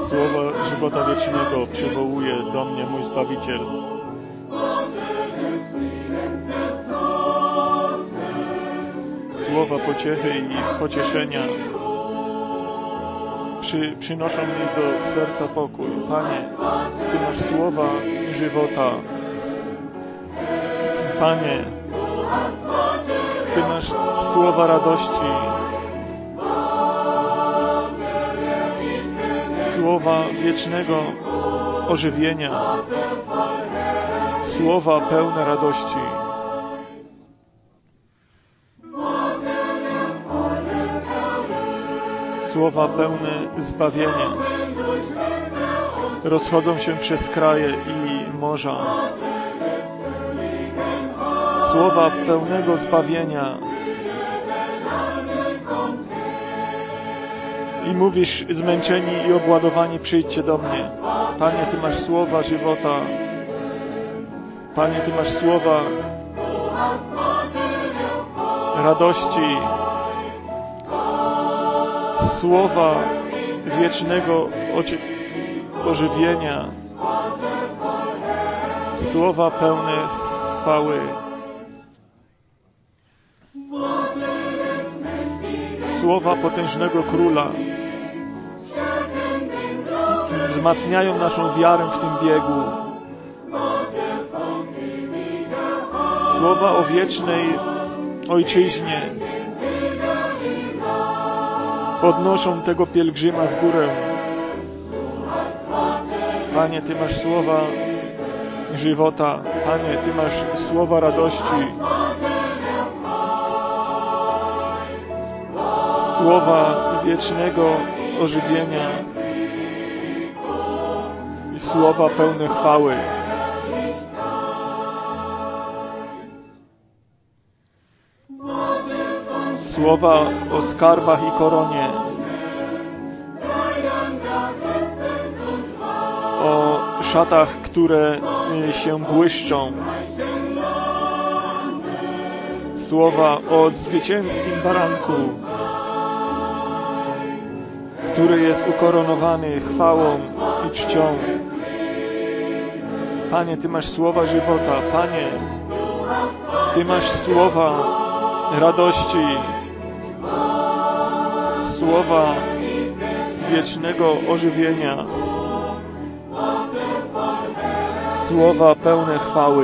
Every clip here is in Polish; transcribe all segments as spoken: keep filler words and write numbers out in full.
Słowa żywota wiecznego przywołuje do mnie mój Zbawiciel. Słowa pociechy i pocieszenia przy, przynoszą mi do serca pokój. Panie, Ty masz słowa żywota. Panie, Ty masz słowa radości. Słowa wiecznego ożywienia. Słowa pełne radości. Słowa pełne zbawienia. Rozchodzą się przez kraje i morza. Słowa pełnego zbawienia. I mówisz, zmęczeni i obładowani, przyjdźcie do mnie. Panie, Ty masz słowa żywota. Panie, Ty masz słowa radości. Słowa wiecznego ożywienia. Słowa pełne chwały. Słowa potężnego Króla wzmacniają naszą wiarę w tym biegu. Słowa o wiecznej Ojczyźnie podnoszą tego pielgrzyma w górę. Panie, Ty masz słowa żywota. Panie, Ty masz słowa radości. Słowa wiecznego ożywienia i słowa pełne chwały. Słowa o skarbach i koronie. O szatach, które się błyszczą. Słowa o zwycięskim baranku, który jest ukoronowany chwałą i czcią. Panie, Ty masz słowa żywota. Panie, Ty masz słowa radości. Słowa wiecznego ożywienia. Słowa pełne chwały.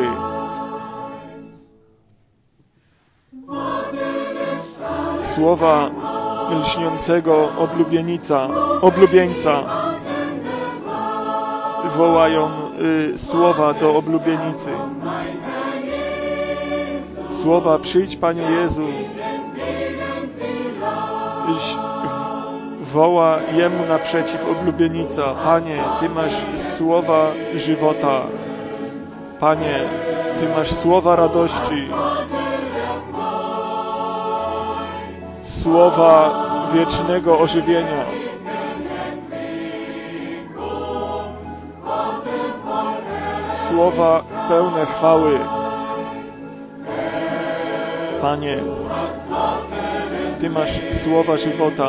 Słowa lśniącego oblubienica, oblubieńca. Wołają y, słowa do oblubienicy. Słowa, przyjdź, Panie Jezu. Woła Jemu naprzeciw oblubienica. Panie, Ty masz słowa żywota. Panie, Ty masz słowa radości. Słowa wiecznego ożywienia. Słowa pełne chwały. Panie, Ty masz słowa żywota.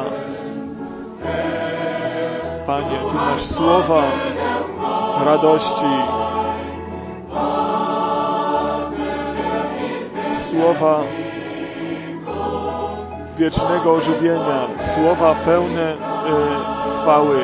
Panie, Ty masz słowa radości. Słowa wiecznego ożywienia. Słowa pełne y, chwały.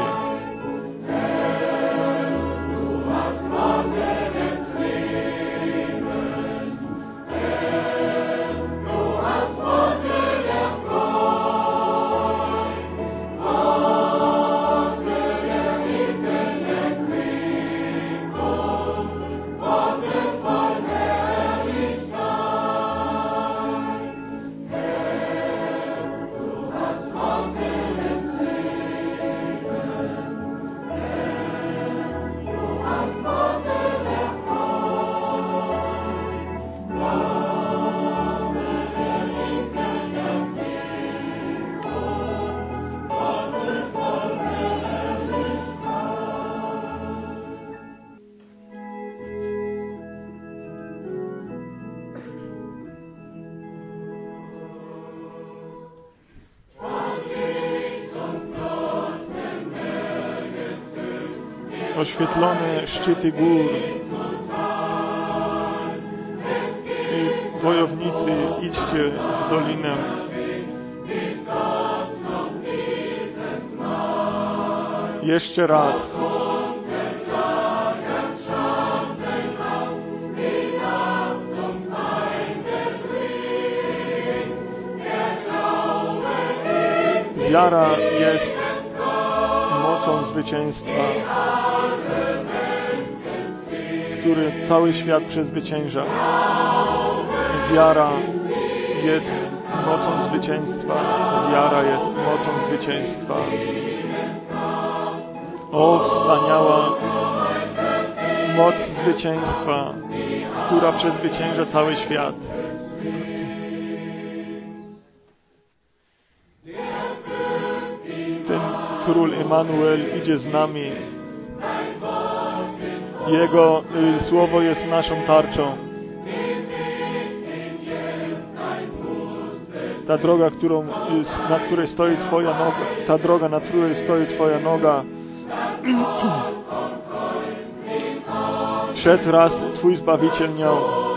oświetlone szczyty gór i wojownicy, idźcie w dolinę. Jeszcze raz. Wiara jest mocą zwycięstwa, który cały świat przezwycięża. Wiara jest mocą zwycięstwa. Wiara jest mocą zwycięstwa. O, wspaniała moc zwycięstwa, która przezwycięża cały świat. Ten król Emanuel idzie z nami. Jego y, słowo jest naszą tarczą. Ta droga, którą, y, na której stoi Twoja noga, ta droga, na której stoi Twoja noga, szedł raz Twój Zbawiciel nią.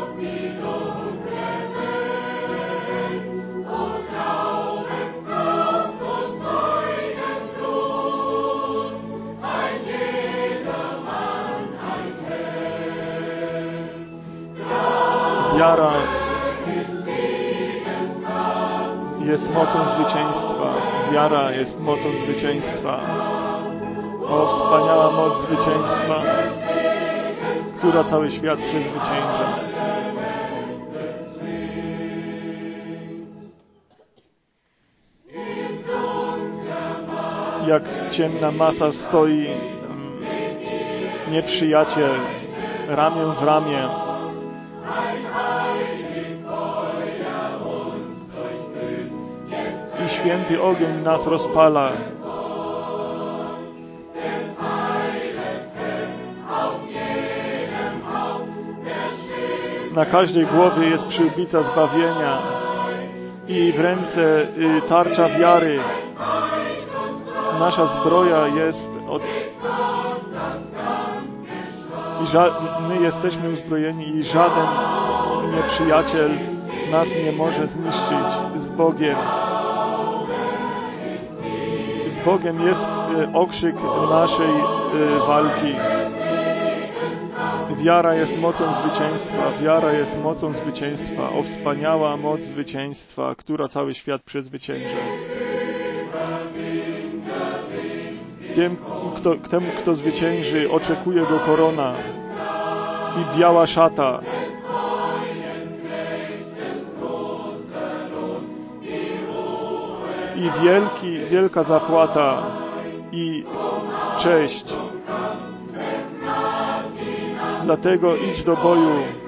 Wiara jest mocą zwycięstwa. Wiara jest mocą zwycięstwa. O, wspaniała moc zwycięstwa, która cały świat przezwycięża. Jak ciemna masa stoi nieprzyjaciel ramię w ramię. I święty ogień nas rozpala. Na każdej głowie jest przyłbica zbawienia i w ręce tarcza wiary. Nasza zbroja jest od... I ża... my jesteśmy uzbrojeni i żaden nieprzyjaciel nas nie może zniszczyć. Z Bogiem. Z Bogiem jest okrzyk naszej walki. Wiara jest mocą zwycięstwa. Wiara jest mocą zwycięstwa. O, wspaniała moc zwycięstwa, która cały świat przezwycięża. Tym, kto, temu, kto zwycięży, oczekuje go korona i biała szata. I wielki, wielka zapłata i cześć. Dlatego idź do boju.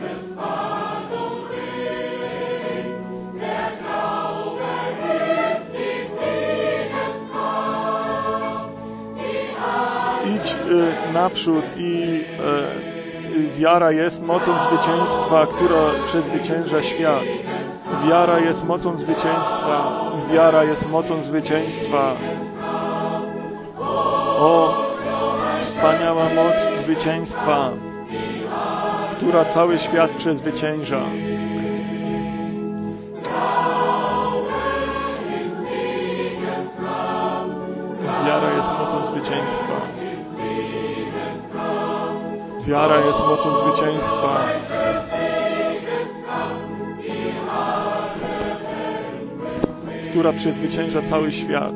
Idź y, naprzód i y, wiara jest mocą zwycięstwa, która przezwycięża świat. Wiara jest mocą zwycięstwa. Wiara jest mocą zwycięstwa. O, wspaniała moc zwycięstwa, która cały świat przezwycięża. Wiara jest mocą zwycięstwa. Wiara jest mocą zwycięstwa. Która przezwycięża cały świat.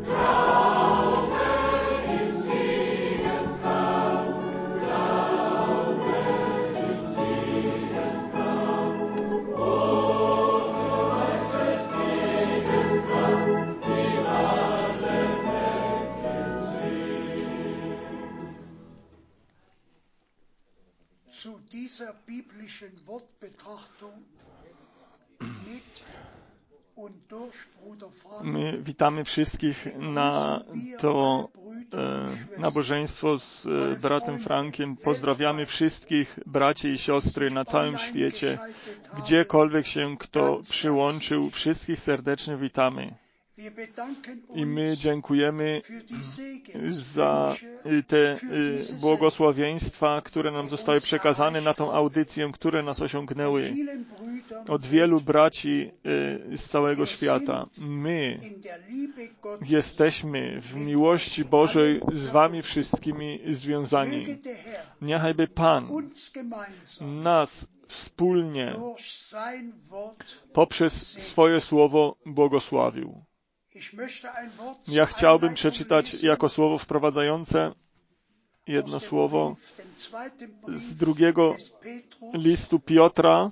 My witamy wszystkich na to e, nabożeństwo z e, bratem Frankiem. Pozdrawiamy wszystkich braci i siostry na całym świecie, gdziekolwiek się kto przyłączył. Wszystkich serdecznie witamy. I my dziękujemy za te błogosławieństwa, które nam zostały przekazane na tą audycję, które nas osiągnęły od wielu braci z całego świata. My jesteśmy w miłości Bożej z wami wszystkimi związani. Niechajby Pan nas wspólnie poprzez swoje słowo błogosławił. Ja chciałbym przeczytać jako słowo wprowadzające jedno słowo z drugiego listu Piotra,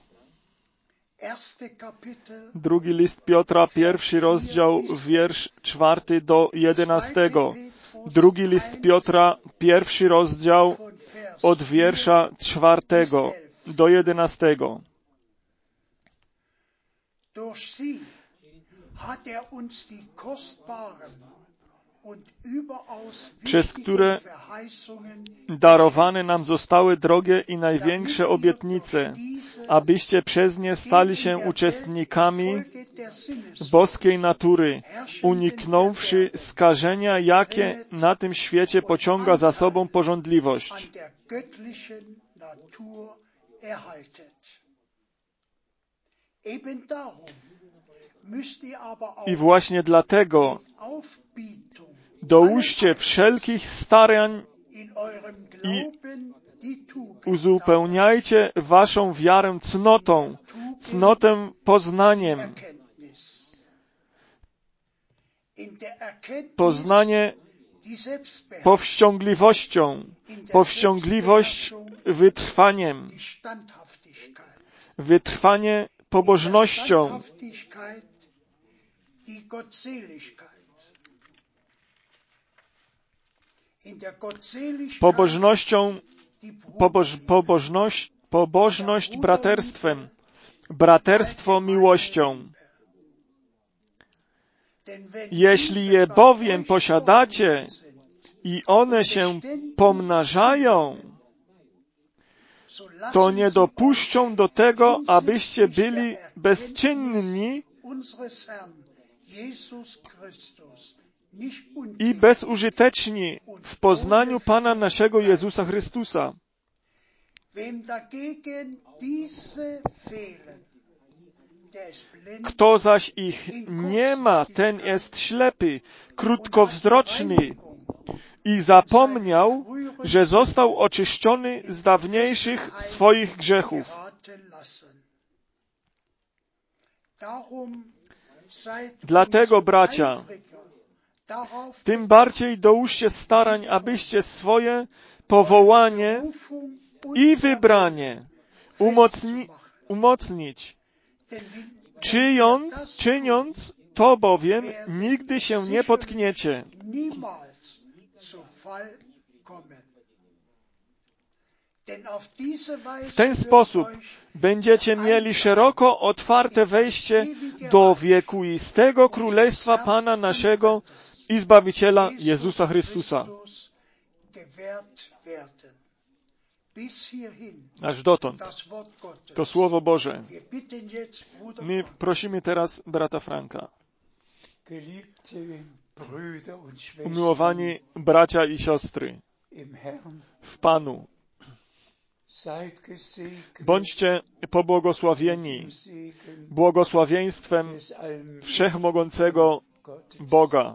drugi list Piotra, pierwszy rozdział, wiersz czwarty do jedenastego. Drugi list Piotra, pierwszy rozdział, od wiersza czwartego do jedenastego. Przez które darowane nam zostały drogie i największe obietnice, abyście przez nie stali się uczestnikami boskiej natury, uniknąwszy skażenia, jakie na tym świecie pociąga za sobą pożądliwość. I właśnie dlatego dołóżcie wszelkich starań i uzupełniajcie waszą wiarę cnotą, cnotę poznaniem, poznanie powściągliwością, powściągliwość wytrwaniem, wytrwanie pobożnością, pobożnością, poboż, pobożność, pobożność braterstwem, braterstwo miłością. Jeśli je bowiem posiadacie i one się pomnażają, to nie dopuszczą do tego, abyście byli bezczynni i bezużyteczni w poznaniu Pana naszego Jezusa Chrystusa. Kto zaś ich nie ma, ten jest ślepy, krótkowzroczny i zapomniał, że został oczyszczony z dawniejszych swoich grzechów. Dlatego, bracia, tym bardziej dołóżcie starań, abyście swoje powołanie i wybranie umocni, umocnić. Czyniąc, czyniąc to bowiem, nigdy się nie potkniecie. W ten sposób będziecie mieli szeroko otwarte wejście do wiekuistego Królestwa Pana naszego i Zbawiciela Jezusa Chrystusa. Aż dotąd to Słowo Boże. My prosimy teraz brata Franka. Umiłowani bracia i siostry w Panu, bądźcie pobłogosławieni błogosławieństwem Wszechmogącego Boga.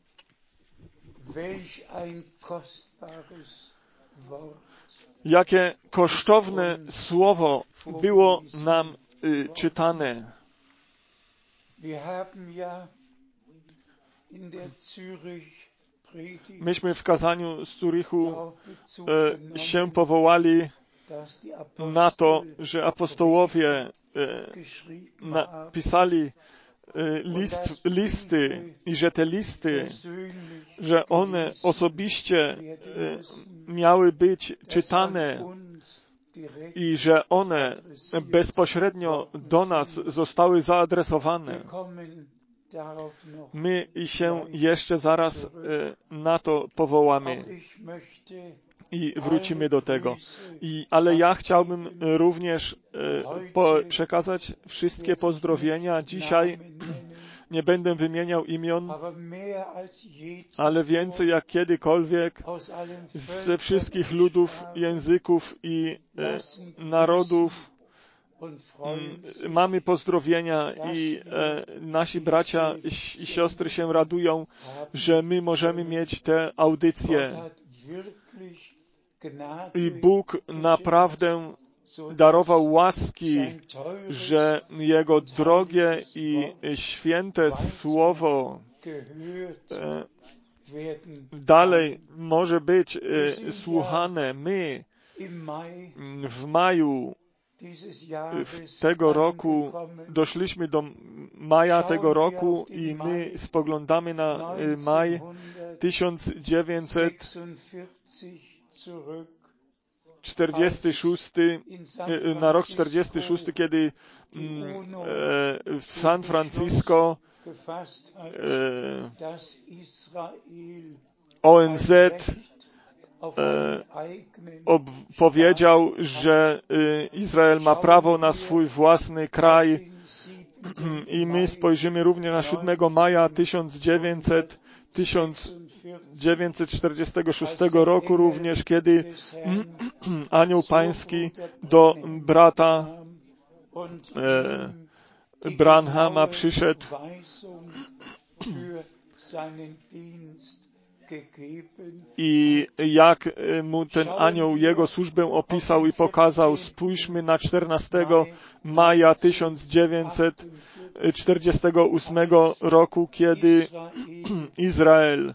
Jakie kosztowne słowo było nam y, czytane. Myśmy w kazaniu z Zurichu y, się powołali na to, że apostołowie y, napisali List, listy i że te listy, że one osobiście miały być czytane i że one bezpośrednio do nas zostały zaadresowane. My się jeszcze zaraz na to powołamy i wrócimy do tego. I, ale ja chciałbym również e, po, przekazać wszystkie pozdrowienia dzisiaj Nie będę wymieniał imion, ale więcej jak kiedykolwiek ze wszystkich ludów, języków i e, narodów m, mamy pozdrowienia i e, nasi bracia i, i siostry się radują, że my możemy mieć te audycje. I Bóg naprawdę darował łaski, że Jego drogie i święte Słowo e, dalej może być e, słuchane. My w maju w tego roku doszliśmy do maja tego roku i my spoglądamy na e, maj tysiąc dziewięćset czterdziesty szósty, na rok czterdziesty szósty, kiedy w San Francisco O N Z powiedział, że Izrael ma prawo na swój własny kraj i my spojrzymy również na siódmego maja tysiąc dziewięćset czterdziestego szóstego roku również, kiedy anioł pański do brata e, Branhama przyszedł i jak mu ten anioł jego służbę opisał i pokazał. Spójrzmy na czternastego maja tysiąc dziewięćset czterdziestego ósmego roku, kiedy Izrael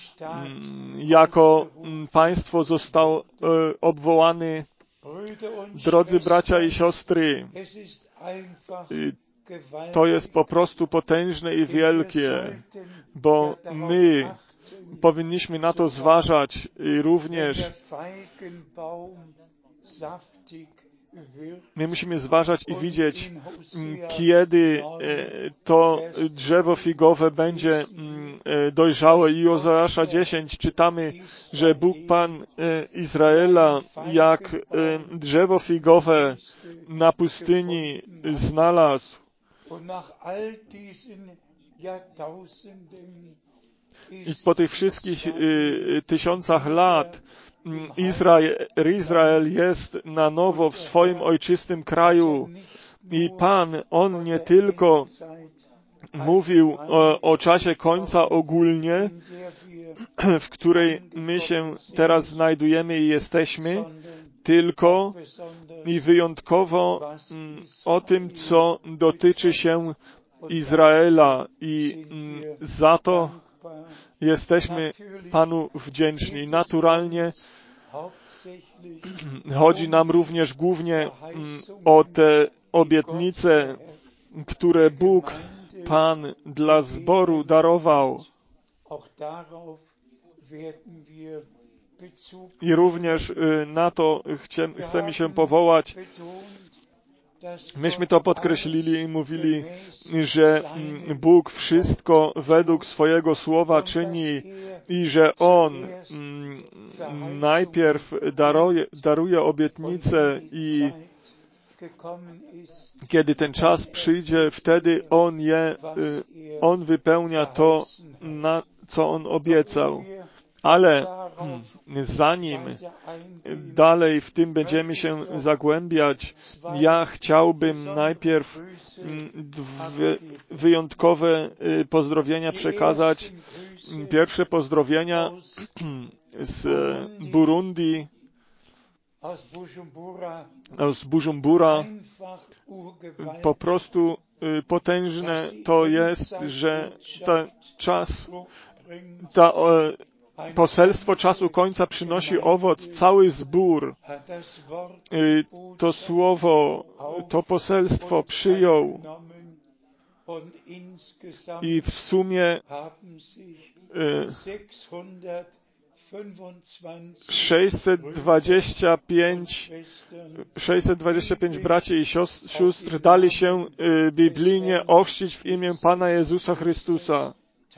jako państwo został obwołany. Drodzy bracia i siostry, to jest po prostu potężne i wielkie, bo my powinniśmy na to zważać i również my musimy zważać i widzieć, kiedy to drzewo figowe będzie dojrzałe. I Ozeasza dziesięć czytamy, że Bóg Pan Izraela jak drzewo figowe na pustyni znalazł. I po tych wszystkich y, tysiącach lat Izrael, Izrael jest na nowo w swoim ojczystym kraju i Pan, On nie tylko mówił o, o czasie końca ogólnie, w której my się teraz znajdujemy i jesteśmy, tylko i wyjątkowo o tym, co dotyczy się Izraela i za to jesteśmy Panu wdzięczni. Naturalnie chodzi nam również głównie o te obietnice, które Bóg, Pan dla zboru darował. I również na to chcemy się powołać. Myśmy to podkreślili i mówili, że Bóg wszystko według swojego słowa czyni i że On najpierw daruje, daruje obietnice i kiedy ten czas przyjdzie, wtedy On je, On wypełnia to, na co On obiecał. Ale zanim dalej w tym będziemy się zagłębiać, ja chciałbym najpierw dwie wyjątkowe pozdrowienia przekazać. Pierwsze pozdrowienia z Burundi, z Bujumbura. Po prostu potężne to jest, że ten czas, ta poselstwo czasu końca przynosi owoc, cały zbór to słowo, to poselstwo przyjął i w sumie sześćset dwadzieścia pięć, sześćset dwadzieścia pięć braci i sióstr dali się biblijnie ochrzcić w imię Pana Jezusa Chrystusa.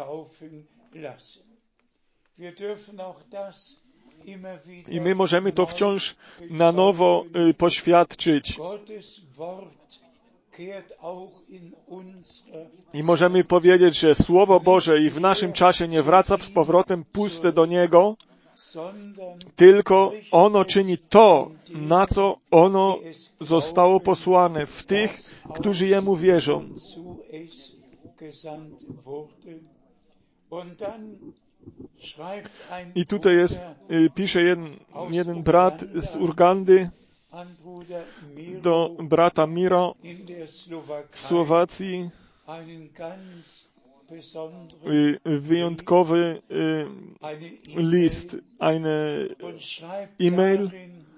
I my możemy to wciąż na nowo poświadczyć. I możemy powiedzieć, że Słowo Boże i w naszym czasie nie wraca z powrotem puste do Niego, tylko ono czyni to, na co ono zostało posłane w tych, którzy Jemu wierzą. I tutaj jest, pisze jeden, jeden brat z Urgandy do brata Miro w Słowacji, wyjątkowy list, eine e-mail,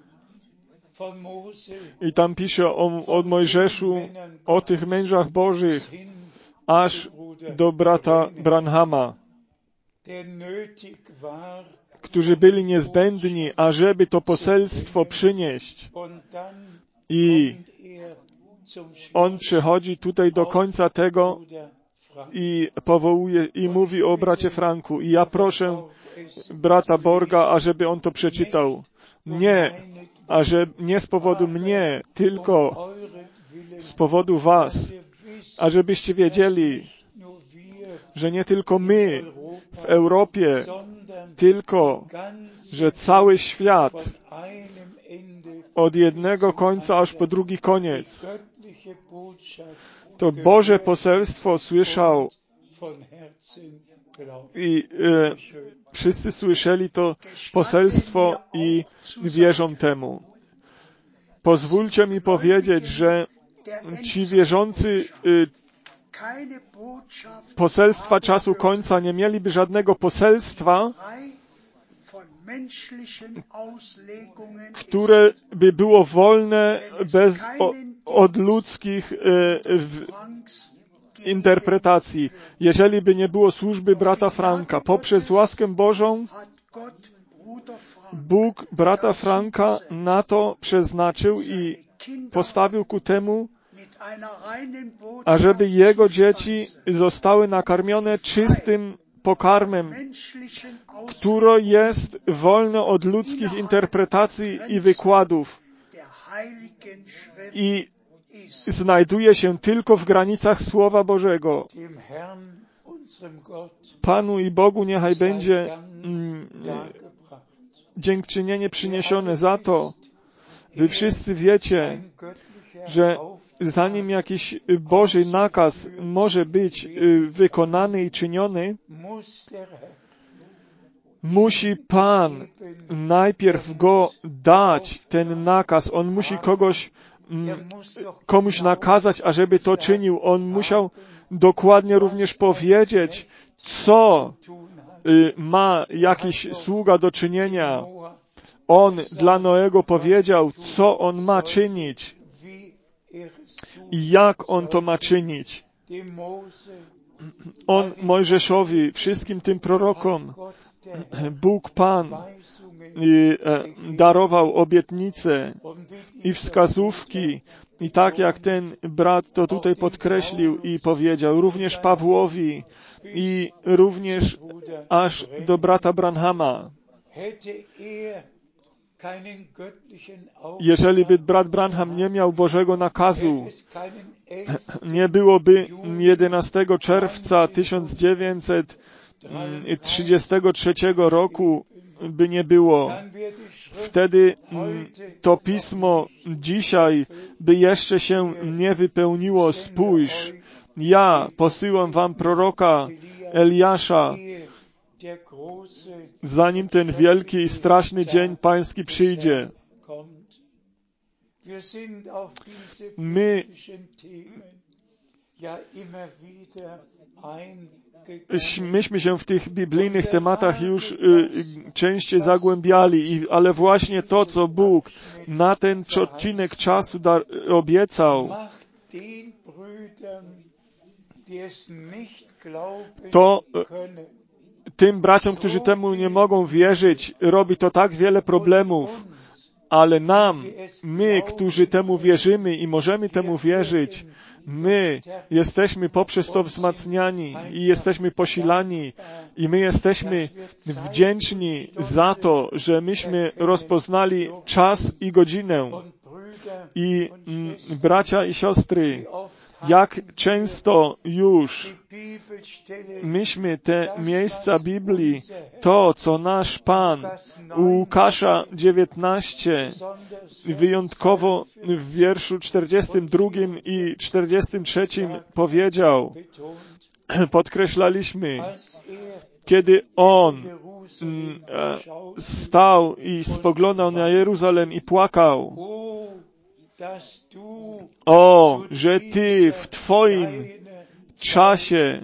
i tam pisze o, o Mojżeszu, o tych mężach Bożych, aż do brata Branhama, którzy byli niezbędni, ażeby to poselstwo przynieść. I on przychodzi tutaj do końca tego i powołuje i mówi o bracie Franku. I ja proszę brata Borga, ażeby on to przeczytał. Nie, ażeby, nie z powodu mnie, tylko z powodu was, ażebyście wiedzieli, że nie tylko my w Europie, tylko że cały świat od jednego końca aż po drugi koniec to Boże poselstwo słyszał i e, wszyscy słyszeli to poselstwo i wierzą temu. Pozwólcie mi powiedzieć, że ci wierzący e, poselstwa czasu końca nie mieliby żadnego poselstwa, które by było wolne bez, o, od ludzkich e, w, interpretacji. Jeżeli by nie było służby brata Franka, poprzez łaskę Bożą Bóg brata Franka na to przeznaczył i postawił ku temu, ażeby jego dzieci zostały nakarmione czystym pokarmem, które jest wolne od ludzkich interpretacji i wykładów i znajduje się tylko w granicach Słowa Bożego. Panu i Bogu niechaj będzie mm, dziękczynienie przyniesione za to. Wy wszyscy wiecie, że zanim jakiś Boży nakaz może być wykonany i czyniony, musi Pan najpierw go dać, ten nakaz. On musi kogoś, komuś nakazać, ażeby to czynił. On musiał dokładnie również powiedzieć, co ma jakiś sługa do czynienia. On dla Noego powiedział, co on ma czynić i jak on to ma czynić. On Mojżeszowi, wszystkim tym prorokom, Bóg Pan darował obietnice i wskazówki. I tak jak ten brat to tutaj podkreślił i powiedział, również Pawłowi i również aż do brata Branhama. Jeżeli by brat Branham nie miał Bożego nakazu, nie byłoby jedenastego czerwca tysiąc dziewięćset trzydziestego trzeciego roku, by nie było. Wtedy to pismo dzisiaj by jeszcze się nie wypełniło. Spójrz, ja posyłam wam proroka Eliasza, zanim ten wielki i straszny dzień pański przyjdzie. My myśmy się w tych biblijnych tematach już y, częściej zagłębiali, i, ale właśnie to, co Bóg na ten odcinek czasu dar, obiecał, to tym braciom, którzy temu nie mogą wierzyć, robi to tak wiele problemów, ale nam, my, którzy temu wierzymy i możemy temu wierzyć, my jesteśmy poprzez to wzmacniani i jesteśmy posilani i my jesteśmy wdzięczni za to, że myśmy rozpoznali czas i godzinę I mm, bracia i siostry, jak często już myśmy te miejsca Biblii, to, co nasz Pan u Łukasza dziewiętnaście, wyjątkowo w wierszu czterdziestym drugim i czterdziestym trzecim powiedział, podkreślaliśmy, kiedy On mm, e, stał i spoglądał na Jeruzalem i płakał. O, że Ty w Twoim czasie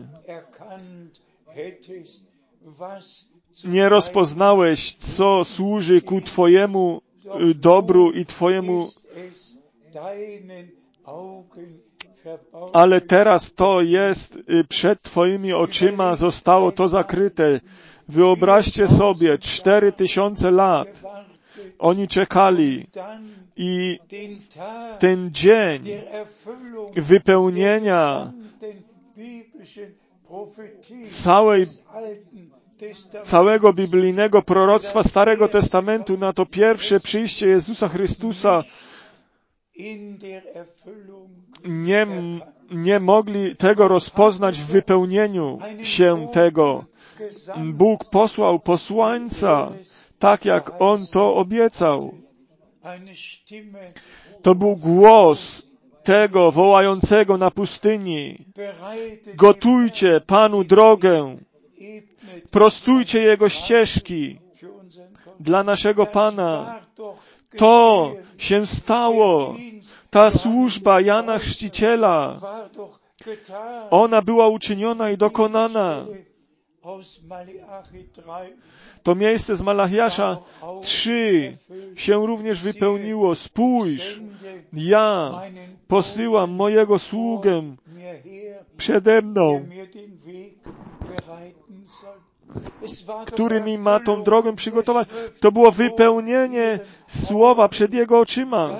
nie rozpoznałeś, co służy ku Twojemu dobru i Twojemu, ale teraz to jest przed Twoimi oczyma, zostało to zakryte. Wyobraźcie sobie, cztery tysiące lat oni czekali i ten dzień wypełnienia całej, całego biblijnego proroctwa Starego Testamentu na to pierwsze przyjście Jezusa Chrystusa nie, nie mogli tego rozpoznać w wypełnieniu się tego. Bóg posłał posłańca, tak jak On to obiecał. To był głos tego wołającego na pustyni. Gotujcie Panu drogę, prostujcie Jego ścieżki dla naszego Pana. To się stało. Ta służba Jana Chrzciciela, ona była uczyniona i dokonana. To miejsce z Malachiasza trzy się również wypełniło. Spójrz, ja posyłam mojego sługę przede mną, który mi ma tą drogę przygotować. To było wypełnienie słowa przed Jego oczyma.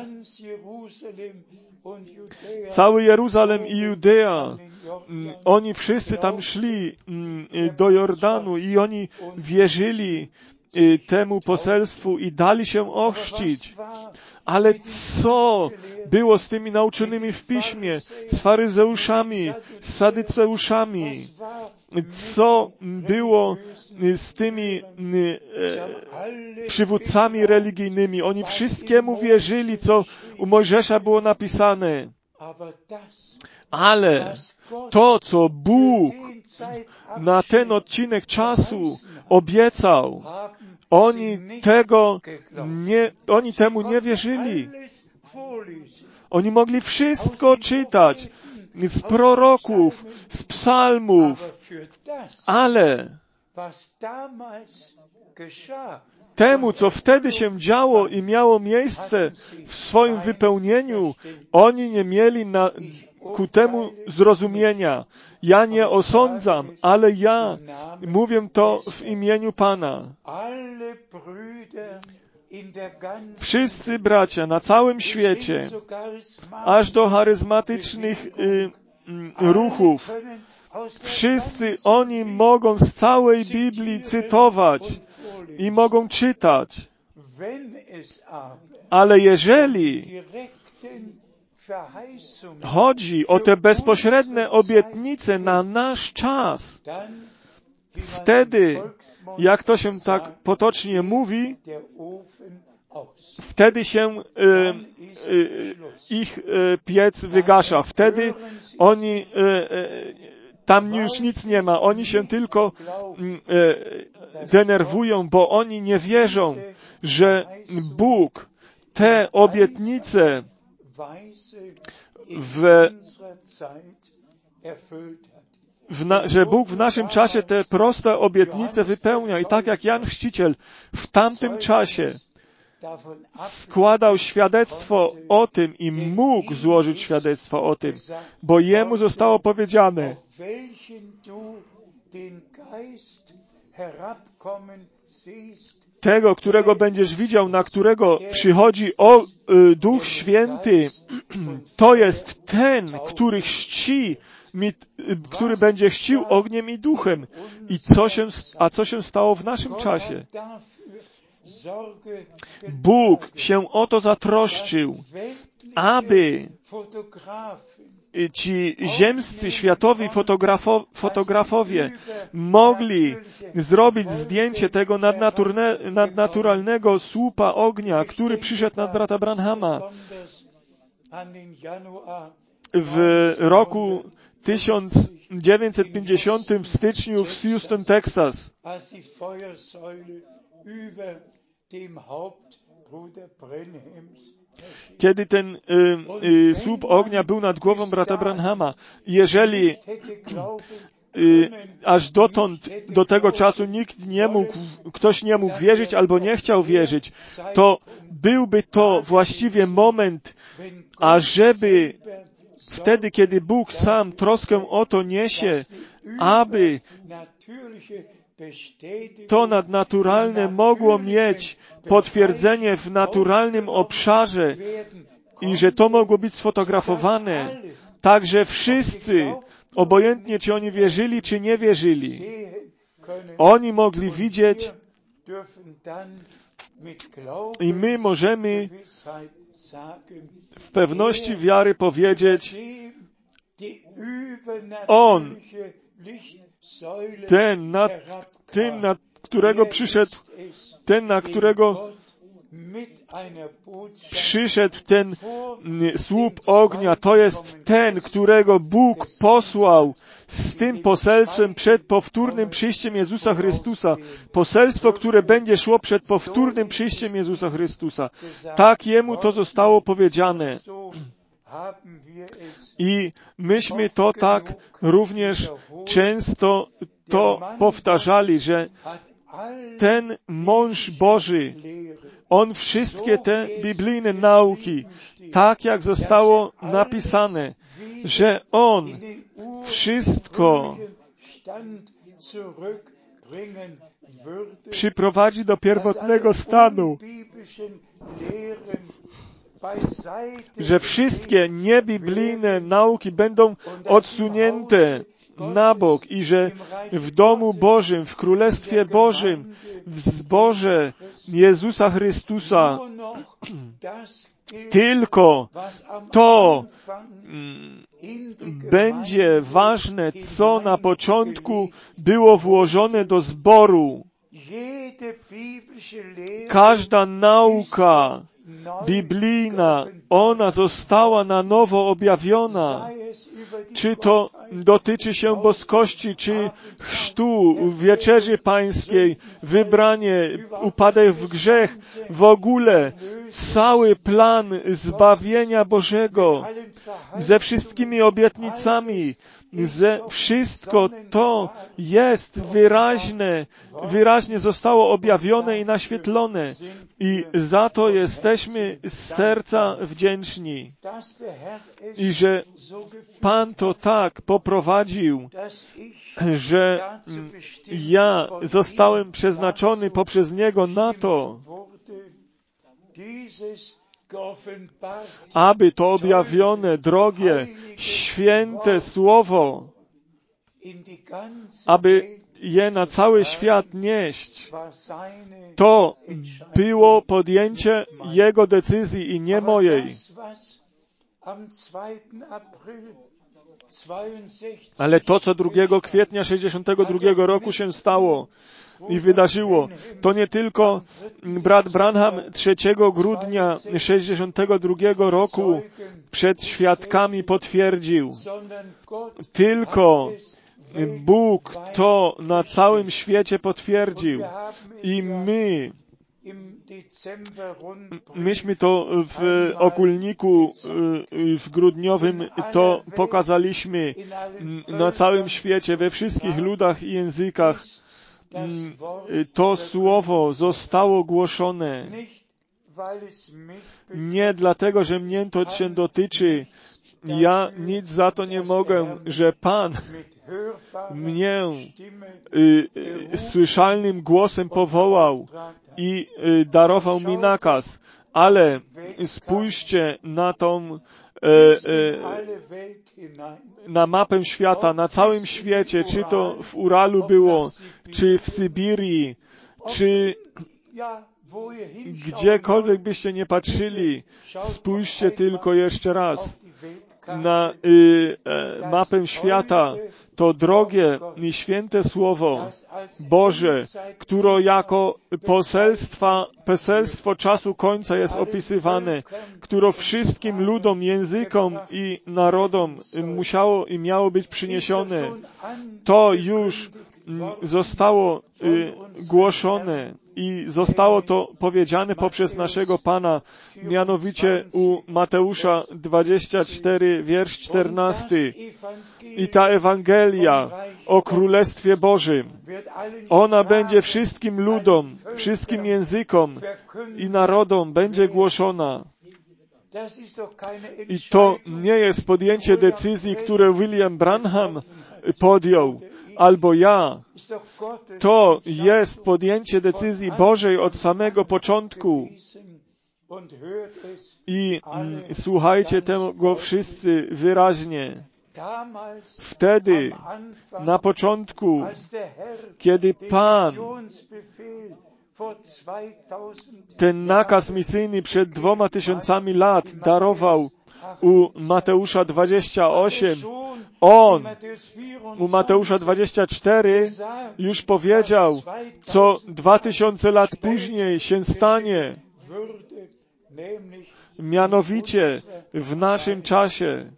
Cały Jeruzalem i Judea, oni wszyscy tam szli do Jordanu i oni wierzyli temu poselstwu i dali się ochrzcić. Ale co było z tymi nauczonymi w Piśmie, z faryzeuszami, z sadyceuszami? Co było z tymi e, przywódcami religijnymi? Oni wszystkiemu wierzyli, co u Mojżesza było napisane. Ale to, co Bóg na ten odcinek czasu obiecał, oni tego nie, oni temu nie wierzyli. Oni mogli wszystko czytać z proroków, z psalmów, ale temu, co wtedy się działo i miało miejsce w swoim wypełnieniu, oni nie mieli na, ku temu zrozumienia. Ja nie osądzam, ale ja mówię to w imieniu Pana. Wszyscy bracia na całym świecie, aż do charyzmatycznych y, y, ruchów, wszyscy oni mogą z całej Biblii cytować i mogą czytać. Ale jeżeli chodzi o te bezpośrednie obietnice na nasz czas, wtedy, jak to się tak potocznie mówi, wtedy się y, y, ich y, piec wygasza. Wtedy oni, y, y, tam już nic nie ma. Oni się tylko y, denerwują, bo oni nie wierzą, że Bóg te obietnice w, w na, że Bóg w naszym czasie te proste obietnice wypełnia. I tak jak Jan Chrzciciel w tamtym czasie składał świadectwo o tym i mógł złożyć świadectwo o tym, bo jemu zostało powiedziane, tego, którego będziesz widział, na którego przychodzi o, y, Duch Święty, to jest ten, który chrzci, mi, y, który będzie chrzcił ogniem i duchem. I co się, a co się stało w naszym czasie? Bóg się o to zatroszczył, aby ci ziemscy, światowi fotografo- fotografowie mogli zrobić zdjęcie tego nadnaturne, nadnaturalnego słupa ognia, który przyszedł nad brata Branhama. W roku tysiąc dziewięćset pięćdziesiątym w styczniu w Houston, Texas. Kiedy ten y, y, słup ognia był nad głową brata Branhama. Jeżeli y, aż dotąd, do tego czasu nikt nie mógł, ktoś nie mógł wierzyć albo nie chciał wierzyć, to byłby to właściwie moment, ażeby wtedy, kiedy Bóg sam troskę o to niesie, aby to nadnaturalne mogło mieć potwierdzenie w naturalnym obszarze i że to mogło być sfotografowane, tak że wszyscy, obojętnie czy oni wierzyli, czy nie wierzyli, oni mogli widzieć i my możemy w pewności wiary powiedzieć, On, ten, nad tym, nad którego przyszedł, ten, na którego przyszedł ten słup ognia, to jest ten, którego Bóg posłał z tym poselstwem przed powtórnym przyjściem Jezusa Chrystusa. Poselstwo, które będzie szło przed powtórnym przyjściem Jezusa Chrystusa. Tak Jemu to zostało powiedziane. I myśmy to tak również często to powtarzali, że ten mąż Boży, on wszystkie te biblijne nauki, tak jak zostało napisane, że on wszystko przyprowadzi do pierwotnego stanu, że wszystkie niebiblijne nauki będą odsunięte na bok i że w domu Bożym, w Królestwie Bożym, w zborze Jezusa Chrystusa tylko to będzie ważne, co na początku było włożone do zboru. Każda nauka biblijna, ona została na nowo objawiona. Czy to dotyczy się boskości, czy chrztu, wieczerzy pańskiej, wybranie, upadek w grzech, w ogóle cały plan zbawienia Bożego ze wszystkimi obietnicami, ze wszystko to jest wyraźne, wyraźnie zostało objawione i naświetlone. I za to jesteśmy z serca wdzięczni. I że Pan to tak poprowadził, że ja zostałem przeznaczony poprzez Niego na to, aby to objawione, drogie, święte Słowo, aby je na cały świat nieść. To było podjęcie Jego decyzji i nie mojej. Ale to, co drugiego kwietnia sześćdziesiątego drugiego roku się stało i wydarzyło, to nie tylko brat Branham trzeciego grudnia sześćdziesiątego drugiego roku przed świadkami potwierdził, tylko Bóg to na całym świecie potwierdził i my myśmy to w okulniku w grudniowym to pokazaliśmy na całym świecie, we wszystkich ludach i językach. To słowo zostało głoszone nie dlatego, że mnie to się dotyczy. Ja nic za to nie mogę, że Pan mnie y, y, słyszalnym głosem powołał i y, darował mi nakaz. Ale spójrzcie na tą e, e, na mapę świata, na całym świecie, czy to w Uralu było, czy w Syberii, czy Gdziekolwiek byście nie patrzyli, spójrzcie tylko jeszcze raz na y, e, mapę świata, to drogie i święte Słowo Boże, które jako poselstwa, poselstwo czasu końca jest opisywane, które wszystkim ludom, językom i narodom musiało i miało być przyniesione, to już zostało y, głoszone i zostało to powiedziane poprzez naszego Pana, mianowicie u Mateusza dwudziesty czwarty, wiersz czternasty. I ta Ewangelia o Królestwie Bożym, ona będzie wszystkim ludom, wszystkim językom i narodom będzie głoszona. I to nie jest podjęcie decyzji, które William Branham podjął, albo ja. To jest podjęcie decyzji Bożej od samego początku. I mm, słuchajcie tego wszyscy wyraźnie. Wtedy, na początku, kiedy Pan ten nakaz misyjny przed dwoma tysiącami lat darował u Mateusza dwudziestego ósmego, On u Mateusza dwudziestego czwartego już powiedział, co dwa tysiące lat później się stanie. Mianowicie w naszym czasie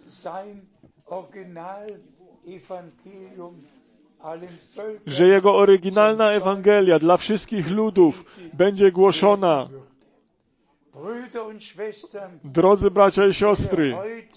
że Jego oryginalna Ewangelia dla wszystkich ludów będzie głoszona. Drodzy bracia i siostry,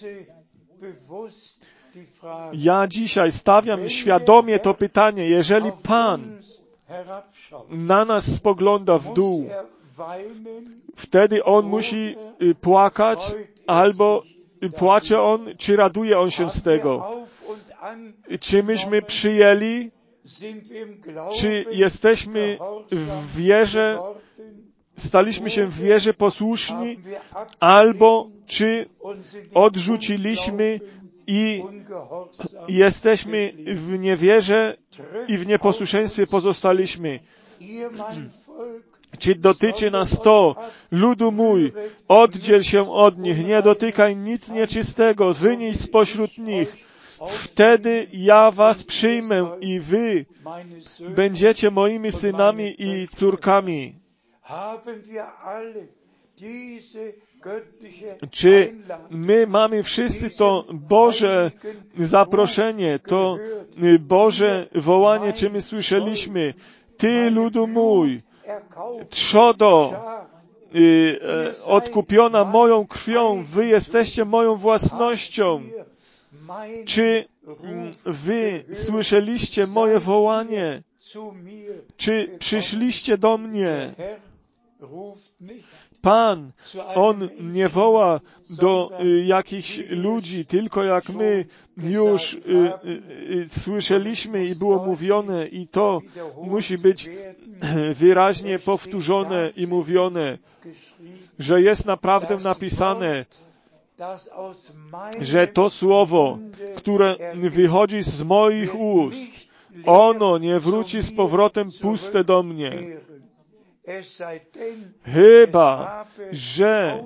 ja dzisiaj stawiam świadomie to pytanie, jeżeli Pan na nas spogląda w dół, wtedy On musi płakać, albo płacze On, czy raduje On się z tego? Czy myśmy przyjęli, czy jesteśmy w wierze, staliśmy się w wierze posłuszni, albo czy odrzuciliśmy i jesteśmy w niewierze i w nieposłuszeństwie pozostaliśmy. Czy dotyczy nas to, ludu mój, oddziel się od nich, nie dotykaj nic nieczystego, wynieś spośród nich. Wtedy ja was przyjmę i wy będziecie moimi synami i córkami. Czy my mamy wszyscy to Boże zaproszenie, to Boże wołanie, czy my słyszeliśmy? Ty, ludu mój, trzodo, y, e, odkupiona moją krwią, wy jesteście moją własnością. Czy wy słyszeliście moje wołanie? Czy przyszliście do mnie? Pan, On nie woła do y, jakichś ludzi, tylko jak my już y, y, y, słyszeliśmy i było mówione, i to musi być wyraźnie powtórzone i mówione, że jest naprawdę napisane, że to słowo, które wychodzi z moich ust, ono nie wróci z powrotem puste do mnie. Chyba że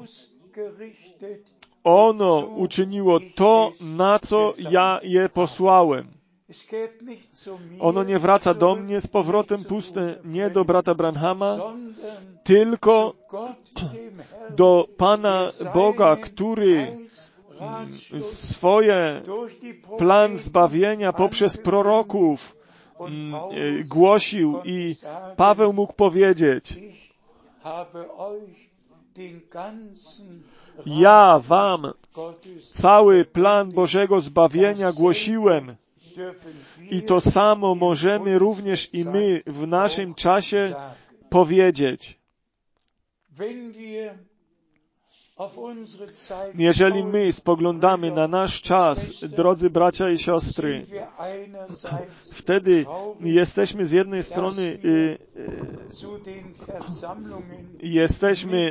ono uczyniło to, na co ja je posłałem. Ono nie wraca do mnie z powrotem puste, nie do brata Branhama, tylko do Pana Boga, który swoje plan zbawienia poprzez proroków głosił i Paweł mógł powiedzieć: ja wam cały plan Bożego zbawienia głosiłem. I to samo możemy również i my w naszym czasie powiedzieć. Jeżeli my spoglądamy na nasz czas, drodzy bracia i siostry, wtedy jesteśmy z jednej strony y, y, jesteśmy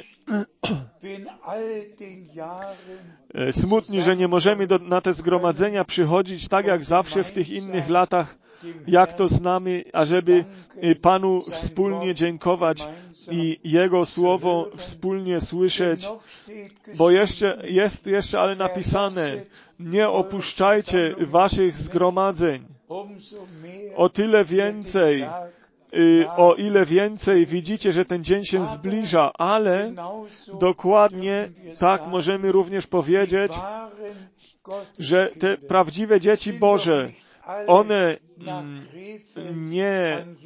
smutni, że nie możemy do, na te zgromadzenia przychodzić tak jak zawsze w tych innych latach jak to znamy, ażeby Panu wspólnie dziękować i Jego Słowo wspólnie słyszeć, bo jeszcze jest jeszcze ale napisane, nie opuszczajcie waszych zgromadzeń. O tyle więcej, o ile więcej widzicie, że ten dzień się zbliża, ale dokładnie tak możemy również powiedzieć, że te prawdziwe dzieci Boże, one nie,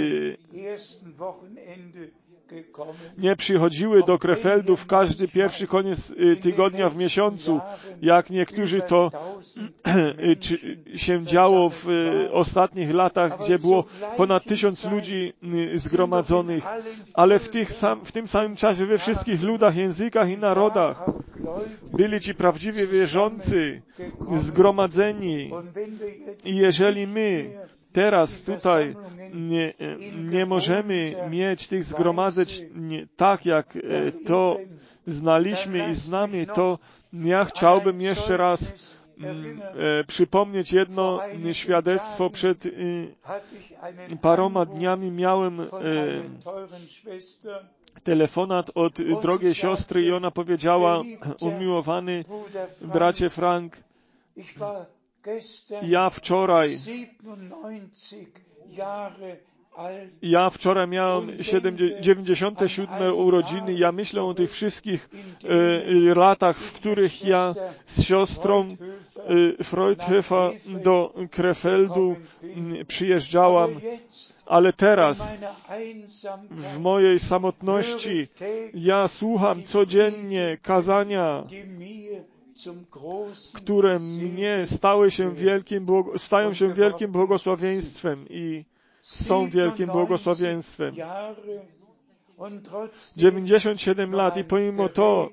nie przychodziły do Krefeldu w każdy pierwszy koniec tygodnia w miesiącu, jak niektórzy to się działo w ostatnich latach, gdzie było ponad tysiąc ludzi zgromadzonych, ale w, tych sam, w tym samym czasie we wszystkich ludach, językach i narodach byli ci prawdziwie wierzący, zgromadzeni. I jeżeli my teraz tutaj nie, nie możemy mieć tych zgromadzeń nie, tak, jak to znaliśmy i znamy, to ja chciałbym jeszcze raz m, e, przypomnieć jedno świadectwo. Przed e, paroma dniami miałem e, telefonat od drogiej siostry i ona powiedziała: umiłowany bracie Frank, ja wczoraj Ja wczoraj miałem dziewięćdziesiąte siódme urodziny. Ja myślę o tych wszystkich e, latach, w których ja z siostrą e, Freudhofer do Krefeldu m, przyjeżdżałam. Ale teraz, w mojej samotności, ja słucham codziennie kazania, które mnie stały się wielkim, stają się wielkim błogosławieństwem i są wielkim błogosławieństwem. dziewięćdziesiąt siedem lat i pomimo to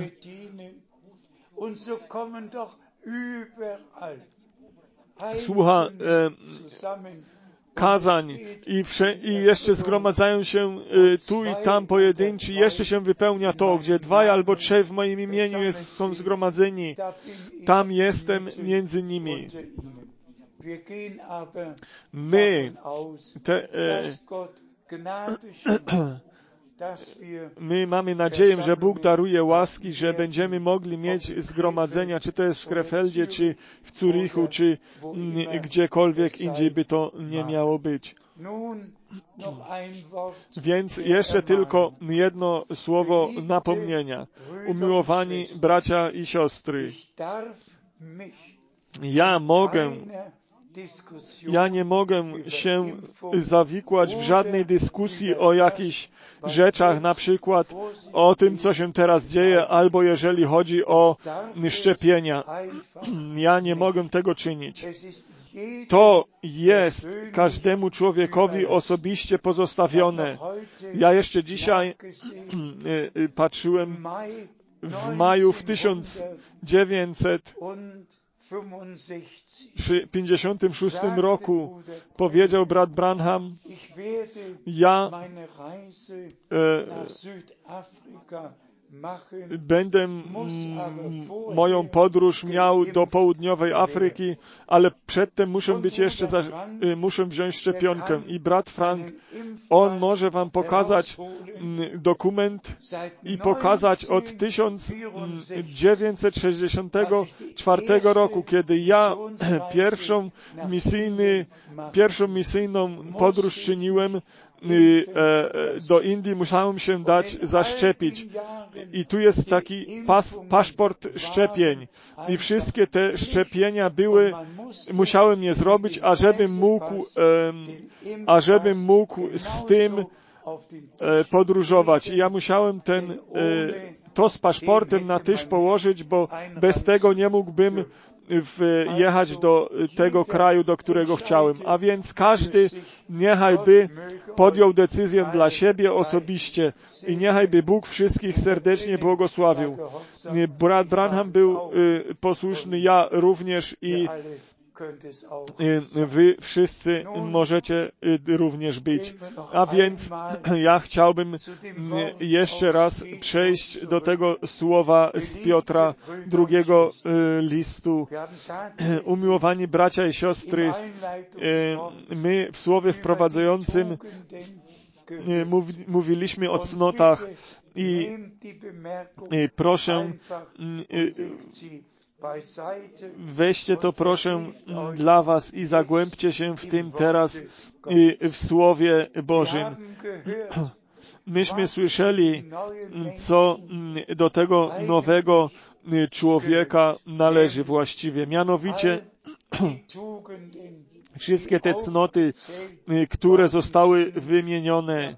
słucha e, kazań i, wsze, i jeszcze zgromadzają się e, tu i tam pojedynczy, jeszcze się wypełnia to, gdzie dwaj albo trzej w moim imieniu jest, są zgromadzeni, tam jestem między nimi. My, te, e, my mamy nadzieję, że Bóg daruje łaski, że będziemy mogli mieć zgromadzenia, czy to jest w Krefeldzie, czy w Zurichu, czy m, gdziekolwiek indziej by to nie miało być. Więc jeszcze tylko jedno słowo napomnienia. Umiłowani bracia i siostry, ja mogę Ja nie mogę się zawikłać w żadnej dyskusji o jakichś rzeczach, na przykład o tym, co się teraz dzieje, albo jeżeli chodzi o szczepienia. Ja nie mogę tego czynić. To jest każdemu człowiekowi osobiście pozostawione. Ja jeszcze dzisiaj patrzyłem w maju w tysiąc dziewięćset pięćdziesiątym szóstym roku powiedział brat Branham: ja e, będę m, moją podróż miał do południowej Afryki, ale przedtem muszę być jeszcze, za, muszę wziąć szczepionkę. I brat Frank, on może wam pokazać dokument i pokazać od tysiąc dziewięćset sześćdziesiątego czwartego roku, kiedy ja pierwszą, misyjny, pierwszą misyjną podróż czyniłem do Indii, musiałem się dać zaszczepić. I tu jest taki pas, paszport szczepień. I wszystkie te szczepienia były, musiałem je zrobić, ażebym mógł, ażebym mógł z tym podróżować. I ja musiałem ten, to z paszportem na tyż położyć, bo bez tego nie mógłbym wjechać do tego kraju, do którego chciałem. A więc każdy niechaj by podjął decyzję dla siebie osobiście i niechaj by Bóg wszystkich serdecznie błogosławił. Brat Branham był posłuszny, ja również i wy wszyscy możecie również być. A więc ja chciałbym jeszcze raz przejść do tego słowa z Piotra, drugiego listu. Umiłowani bracia i siostry, my w słowie wprowadzającym mówiliśmy o cnotach i, i proszę, weźcie to proszę dla was i zagłębcie się w tym teraz w Słowie Bożym. Myśmy słyszeli, co do tego nowego człowieka należy właściwie. Mianowicie wszystkie te cnoty, które zostały wymienione,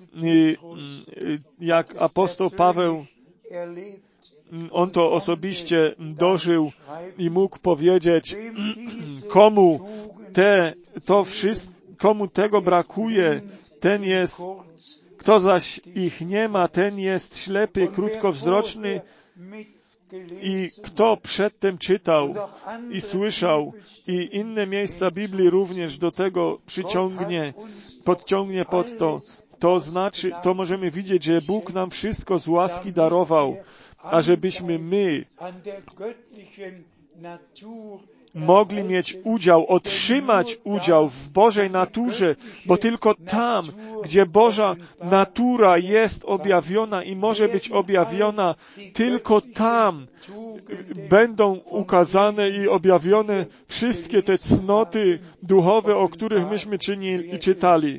jak apostoł Paweł, on to osobiście dożył i mógł powiedzieć, komu te, to wszystko, komu tego brakuje, ten jest, kto zaś ich nie ma, ten jest ślepy, krótkowzroczny i kto przedtem czytał i słyszał i inne miejsca Biblii również do tego przyciągnie, podciągnie pod to, to znaczy, to możemy widzieć, że Bóg nam wszystko z łaski darował, ażebyśmy my mogli mieć udział, otrzymać udział w Bożej naturze, bo tylko tam, gdzie Boża natura jest objawiona i może być objawiona, tylko tam będą ukazane i objawione wszystkie te cnoty duchowe, o których myśmy czynili, czytali.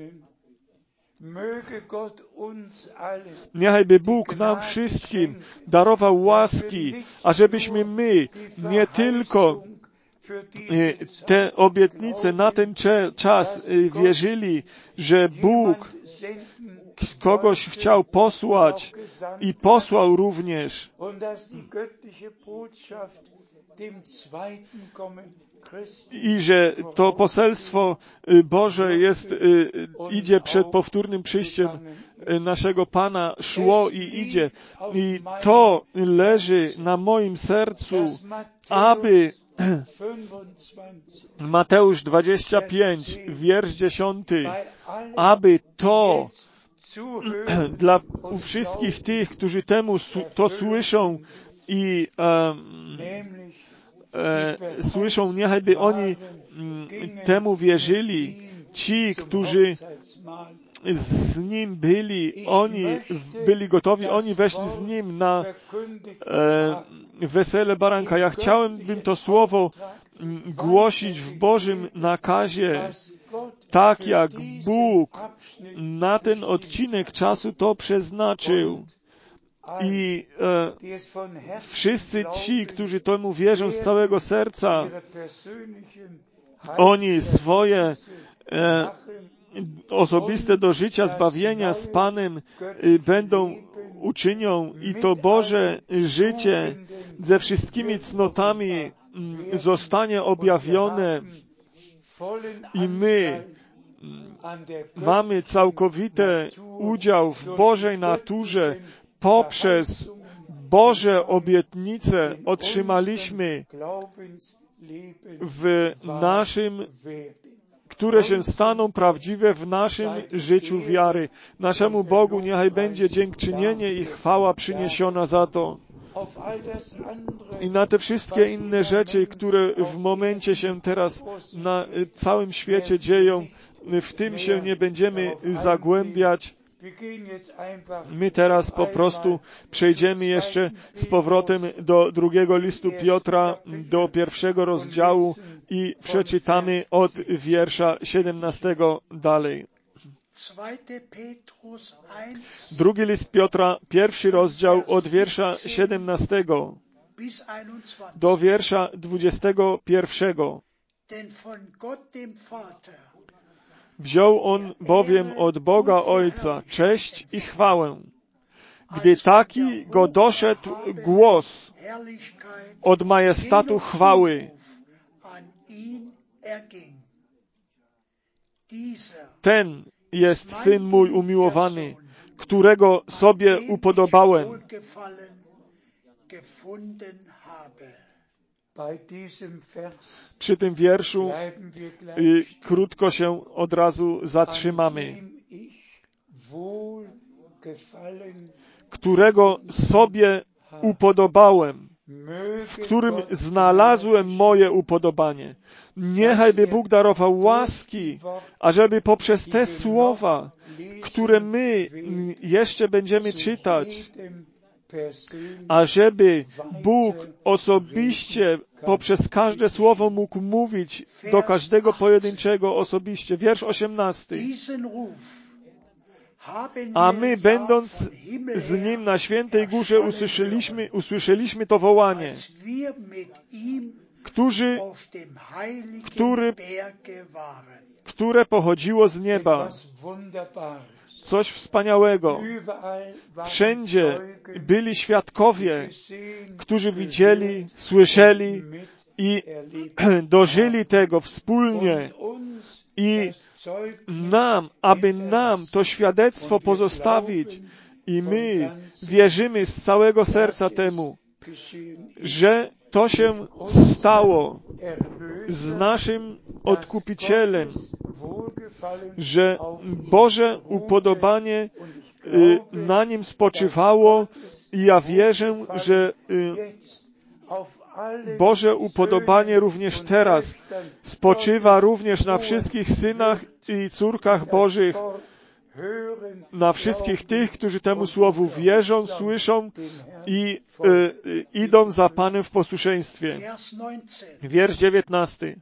Niechajby Bóg nam wszystkim darował łaski, ażebyśmy my nie tylko te obietnice na ten czas wierzyli, że Bóg kogoś chciał posłać i posłał również, i że to poselstwo Boże jest, idzie przed powtórnym przyjściem naszego Pana, szło i idzie. I to leży na moim sercu, aby Mateusz dwadzieścia pięć, wiersz dziesiąty, aby to dla u wszystkich tych, którzy temu to słyszą i um, e, słyszą, niechajby oni m, temu wierzyli, ci, którzy z Nim byli, oni byli gotowi, oni weszli z Nim na e, wesele baranka. Ja chciałem to słowo głosić w Bożym nakazie, tak jak Bóg na ten odcinek czasu to przeznaczył. I e, wszyscy ci, którzy temu wierzą z całego serca, oni swoje e, osobiste do życia zbawienia z Panem y, będą uczynią i to Boże życie ze wszystkimi cnotami y, zostanie objawione i my mamy całkowity udział w Bożej naturze poprzez Boże obietnice otrzymaliśmy w naszym, które się staną prawdziwe w naszym życiu wiary. Naszemu Bogu niechaj będzie dziękczynienie i chwała przyniesiona za to. I na te wszystkie inne rzeczy, które w momencie się teraz na całym świecie dzieją, w tym się nie będziemy zagłębiać. My teraz po prostu przejdziemy jeszcze z powrotem do drugiego listu Piotra, do pierwszego rozdziału i przeczytamy od wiersza siedemnastego dalej. Drugi list Piotra, pierwszy rozdział od wiersza siedemnastego do wiersza dwudziestego pierwszego. Wziął on bowiem od Boga Ojca cześć i chwałę, gdy taki go doszedł głos od majestatu chwały. Ten jest Syn mój umiłowany, którego sobie upodobałem. Przy tym wierszu y, krótko się od razu zatrzymamy. Którego sobie upodobałem, w którym znalazłem moje upodobanie. Niechaj by Bóg darował łaski, ażeby poprzez te słowa, które my jeszcze będziemy czytać, ażeby Bóg osobiście poprzez każde słowo mógł mówić do każdego pojedynczego osobiście. Wiersz osiemnasty. A my, będąc z Nim na świętej górze, usłyszeliśmy, usłyszeliśmy to wołanie, którzy, który, które pochodziło z nieba. Coś wspaniałego. Wszędzie byli świadkowie, którzy widzieli, słyszeli i dożyli tego wspólnie. I nam, aby nam to świadectwo pozostawić i my wierzymy z całego serca temu, że to się stało z naszym Odkupicielem, że Boże upodobanie na Nim spoczywało i ja wierzę, że Boże upodobanie również teraz spoczywa również na wszystkich synach i córkach Bożych, na wszystkich tych, którzy temu słowu wierzą, słyszą i y, idą za Panem w posłuszeństwie. Wiersz dziewiętnasty.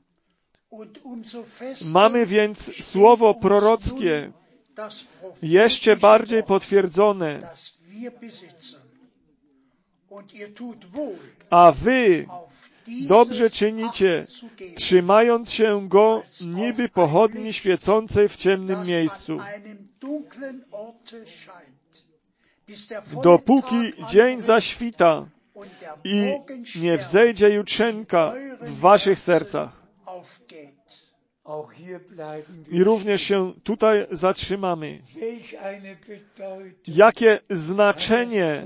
Mamy więc słowo prorockie jeszcze bardziej potwierdzone, a wy dobrze czynicie, trzymając się go niby pochodni świecącej w ciemnym miejscu, dopóki dzień zaświta i nie wzejdzie jutrzenka w waszych sercach. I również się tutaj zatrzymamy. Jakie znaczenie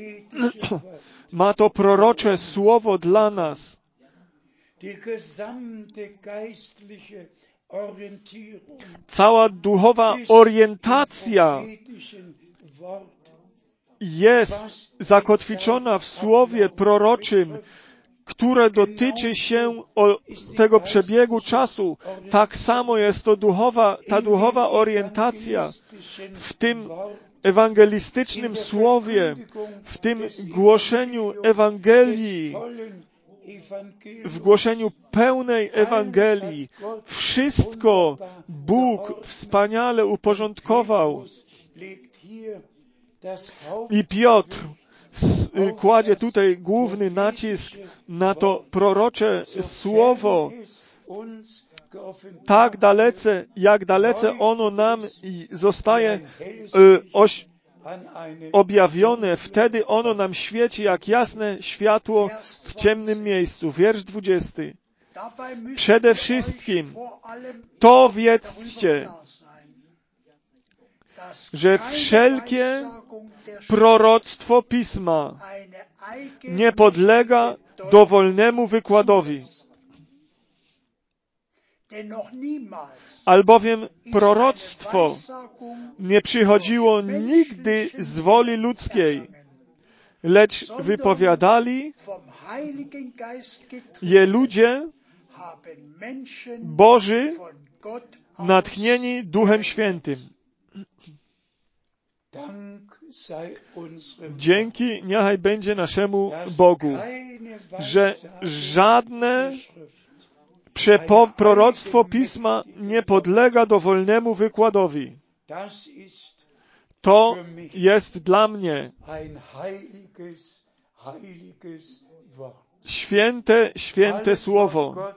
ma to prorocze słowo dla nas? Cała duchowa orientacja jest zakotwiczona w słowie proroczym, które dotyczy się o tego przebiegu czasu. Tak samo jest to duchowa, ta duchowa orientacja w tym ewangelistycznym słowie, w tym głoszeniu Ewangelii, w głoszeniu pełnej Ewangelii. Wszystko Bóg wspaniale uporządkował. I Piotr kładzie tutaj główny nacisk na to prorocze słowo, tak dalece, jak dalece ono nam zostaje y, oś, objawione, wtedy ono nam świeci jak jasne światło w ciemnym miejscu. Wiersz dwudziesty. Przede wszystkim to wiedzcie, że wszelkie proroctwo Pisma nie podlega dowolnemu wykładowi. Albowiem proroctwo nie przychodziło nigdy z woli ludzkiej, lecz wypowiadali je ludzie Boży, natchnieni Duchem Świętym. Dzięki niechaj będzie naszemu Bogu, że żadne przepo- proroctwo Pisma nie podlega dowolnemu wykładowi. To jest dla mnie święte, święte słowo.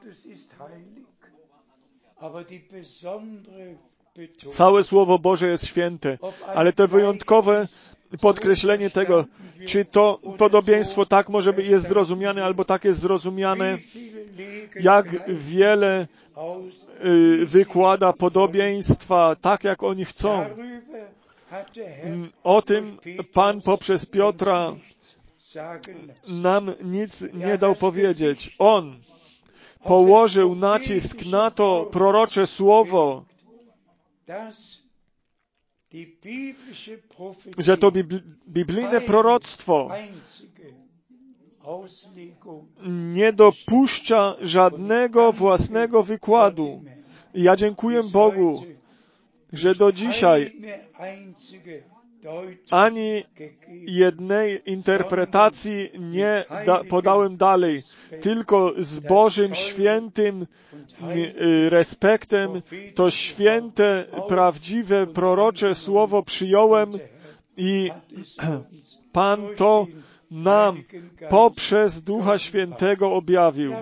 Całe Słowo Boże jest święte, ale to wyjątkowe podkreślenie tego, czy to podobieństwo tak może być jest zrozumiane, albo tak jest zrozumiane, jak wiele y, wykłada podobieństwa, tak jak oni chcą. O tym Pan poprzez Piotra nam nic nie dał powiedzieć. On położył nacisk na to prorocze słowo, że to biblijne proroctwo nie dopuszcza żadnego własnego wykładu. I ja dziękuję Bogu, że do dzisiaj ani jednej interpretacji nie da, podałem dalej, tylko z Bożym świętym respektem to święte, prawdziwe, prorocze słowo przyjąłem i Pan to nam poprzez Ducha Świętego objawił.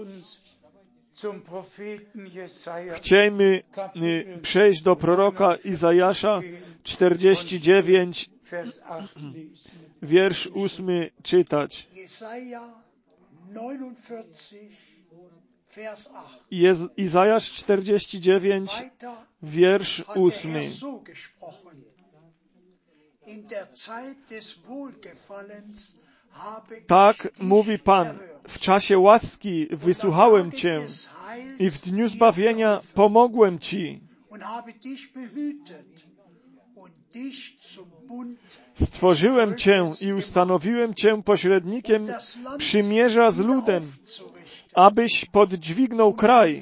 Chciejmy przejść do proroka Izajasza czterdzieści dziewięć, wiersz ósmy czytać. Jest Izajasz czterdzieści dziewięć, wiersz ósmy. Tak mówi Pan, w czasie łaski wysłuchałem Cię i w dniu zbawienia pomogłem Ci. Stworzyłem Cię i ustanowiłem Cię pośrednikiem przymierza z ludem, abyś podźwignął kraj.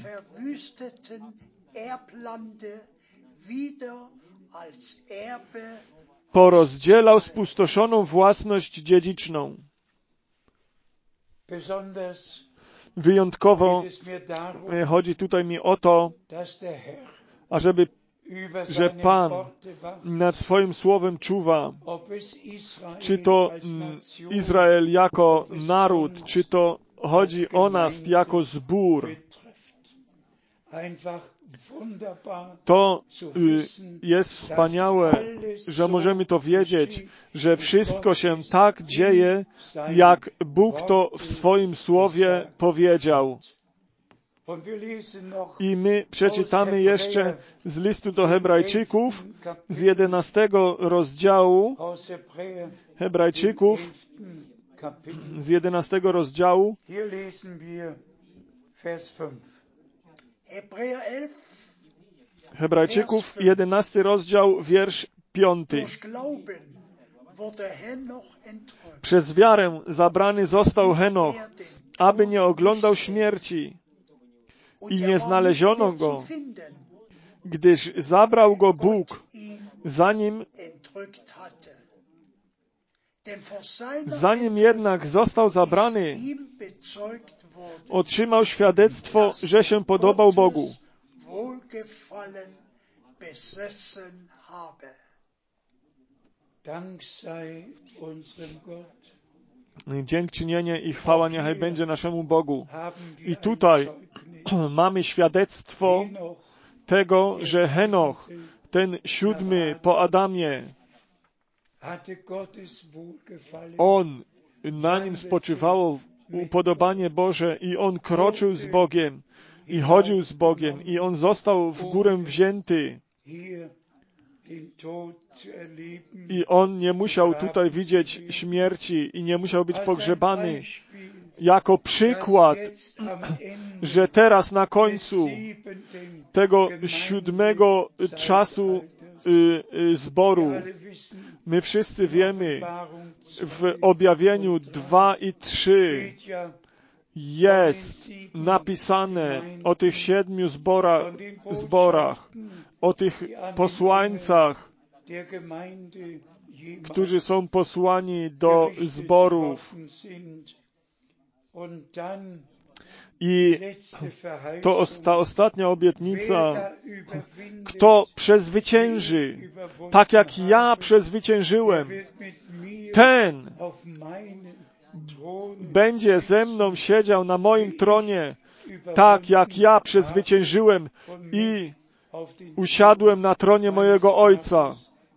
Porozdzielał spustoszoną własność dziedziczną. Wyjątkowo chodzi tutaj mi o to, ażeby, że Pan nad swoim słowem czuwa, czy to Izrael jako naród, czy to chodzi o nas jako zbór. To jest wspaniałe, że możemy to wiedzieć, że wszystko się tak dzieje, jak Bóg to w swoim słowie powiedział. I my przeczytamy jeszcze z listu do Hebrajczyków z jedenastego rozdziału, Hebrajczyków z jedenastego rozdziału, Hebrajczyków, jedenasty rozdział, wiersz piąty. Przez wiarę zabrany został Henoch, aby nie oglądał śmierci i nie znaleziono go, gdyż zabrał go Bóg, zanim, zanim jednak został zabrany, otrzymał świadectwo, że się podobał Bogu. Dziękczynienie i chwała niechaj będzie naszemu Bogu. I tutaj mamy świadectwo tego, że Henoch, ten siódmy po Adamie, on, na nim spoczywało upodobanie Boże i on kroczył z Bogiem i chodził z Bogiem i on został w górę wzięty. I on nie musiał tutaj widzieć śmierci i nie musiał być pogrzebany. Jako przykład, że teraz na końcu tego siódmego czasu zboru, my wszyscy wiemy, w objawieniu dwa i trzy jest napisane o tych siedmiu zbora, zborach, o tych posłańcach, którzy są posłani do zborów. I to ta ostatnia obietnica, kto przezwycięży, tak jak ja przezwyciężyłem, ten będzie ze mną siedział na moim tronie, tak jak ja przezwyciężyłem i usiadłem na tronie mojego Ojca.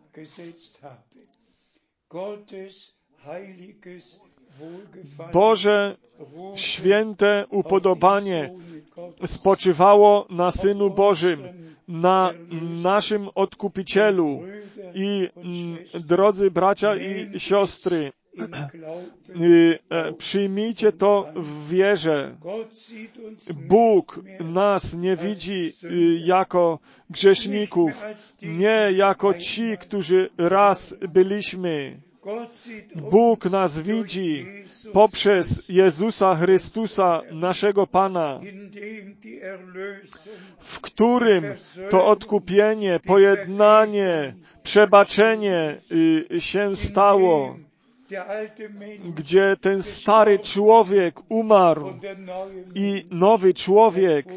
Boże święte upodobanie spoczywało na Synu Bożym, na naszym Odkupicielu. I drodzy bracia i siostry, Przyjmijcie to w wierze. Bóg nas nie widzi jako grzeszników, nie jako ci, którzy raz byliśmy. Bóg nas widzi poprzez Jezusa Chrystusa, naszego Pana, w którym to odkupienie, pojednanie, przebaczenie się stało, gdzie ten stary człowiek umarł i nowy człowiek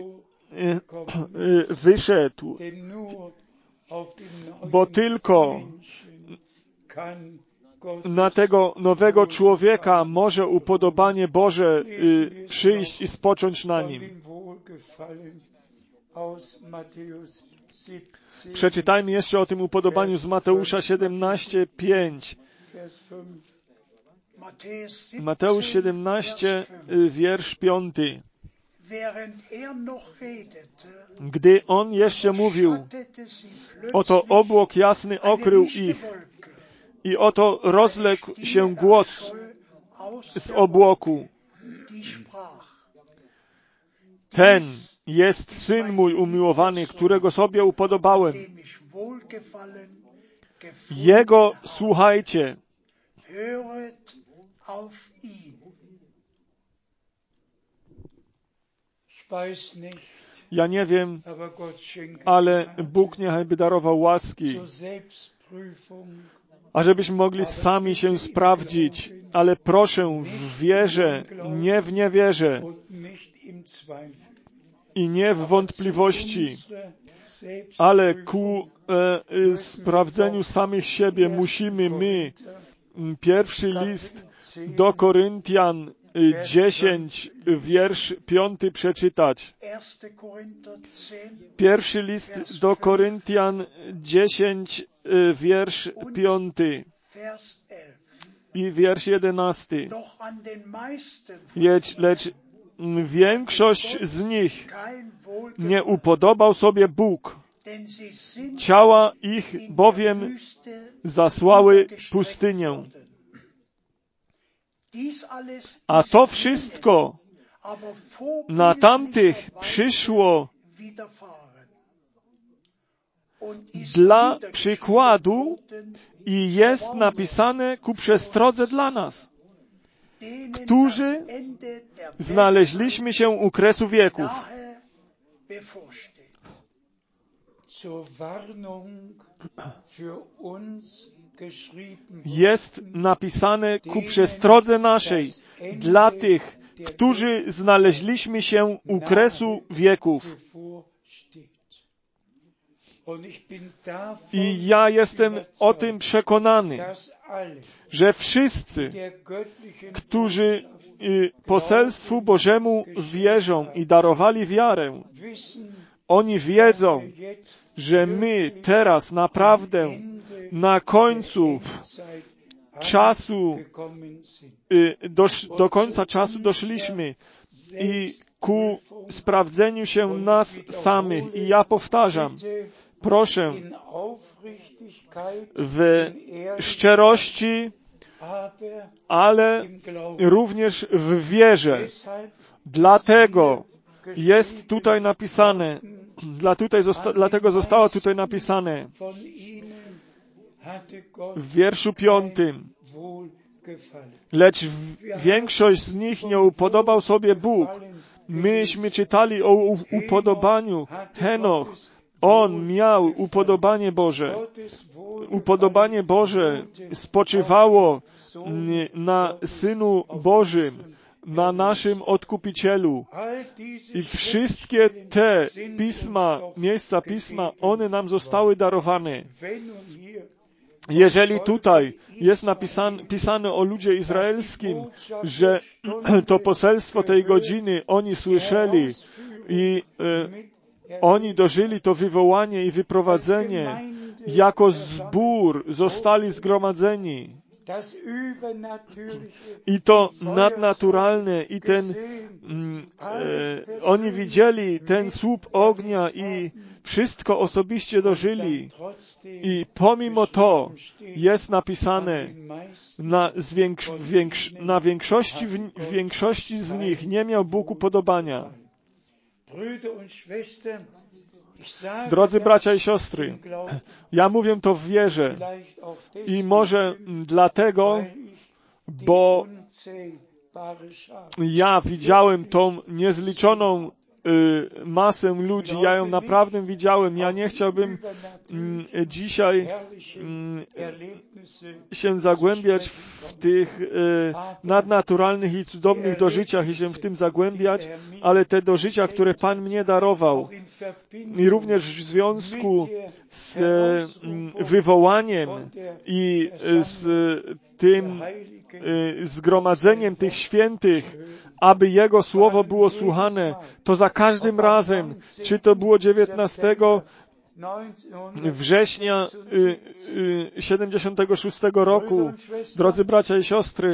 wyszedł, bo tylko na tego nowego człowieka może upodobanie Boże przyjść i spocząć na nim. Przeczytajmy jeszcze o tym upodobaniu z Mateusza siedemnaście, pięć. Mateusz siedemnaście, wiersz piąty. Gdy on jeszcze mówił, oto obłok jasny okrył ich i oto rozległ się głos z obłoku. Ten jest Syn mój umiłowany, którego sobie upodobałem. Jego słuchajcie. Ja nie wiem, ale Bóg niechaj by darował łaski, ażebyśmy mogli sami się sprawdzić, ale proszę w wierze, nie w niewierze i nie w wątpliwości, ale ku e, e, sprawdzeniu samych siebie musimy my pierwszy list do Koryntian dziesięć, wiersz piąty przeczytać. Pierwszy list do Koryntian dziesięć, wiersz piąty i wiersz jedenasty. Lecz, lecz większość z nich nie upodobał sobie Bóg. Ciała ich bowiem zasłały pustynię. A to wszystko na tamtych przyszło dla przykładu i jest napisane ku przestrodze dla nas, którzy znaleźliśmy się u kresu wieków. Jest napisane ku przestrodze naszej dla tych, którzy znaleźliśmy się u kresu wieków. I ja jestem o tym przekonany, że wszyscy, którzy poselstwu Bożemu wierzą i darowali wiarę, oni wiedzą, że my teraz naprawdę na końcu czasu, do, do końca czasu doszliśmy i ku sprawdzeniu się nas samych. I ja powtarzam, proszę, w szczerości, ale również w wierze. Dlatego jest tutaj napisane, dla tutaj zosta, dlatego zostało tutaj napisane w wierszu piątym. Lecz większość z nich nie upodobał sobie Bóg. Myśmy czytali o upodobaniu. Henoch, on miał upodobanie Boże. Upodobanie Boże spoczywało na Synu Bożym, na naszym Odkupicielu. I wszystkie te pisma, miejsca pisma, one nam zostały darowane. Jeżeli tutaj jest napisane, pisane o ludzie izraelskim, że to poselstwo tej godziny oni słyszeli i e, oni dożyli to wywołanie i wyprowadzenie, jako zbór zostali zgromadzeni. I to nadnaturalne i ten, mm, e, oni widzieli ten słup ognia i wszystko osobiście dożyli. I pomimo to jest napisane, na, zwiększ, większ, na większości, w, w większości z nich nie miał Bóg upodobania. Drodzy bracia i siostry, ja mówię to w wierze i może dlatego, bo ja widziałem tą niezliczoną y, masę ludzi, ja ją naprawdę widziałem. Ja nie chciałbym y, dzisiaj y, się zagłębiać w tych y, nadnaturalnych i cudownych dożyciach i się w tym zagłębiać, ale te dożycia, które Pan mnie darował i również w związku z y, wywołaniem i z tym zgromadzeniem tych świętych, aby Jego Słowo było słuchane, to za każdym razem, czy to było dziewiętnastego września siedemdziesiątego szóstego roku, drodzy bracia i siostry,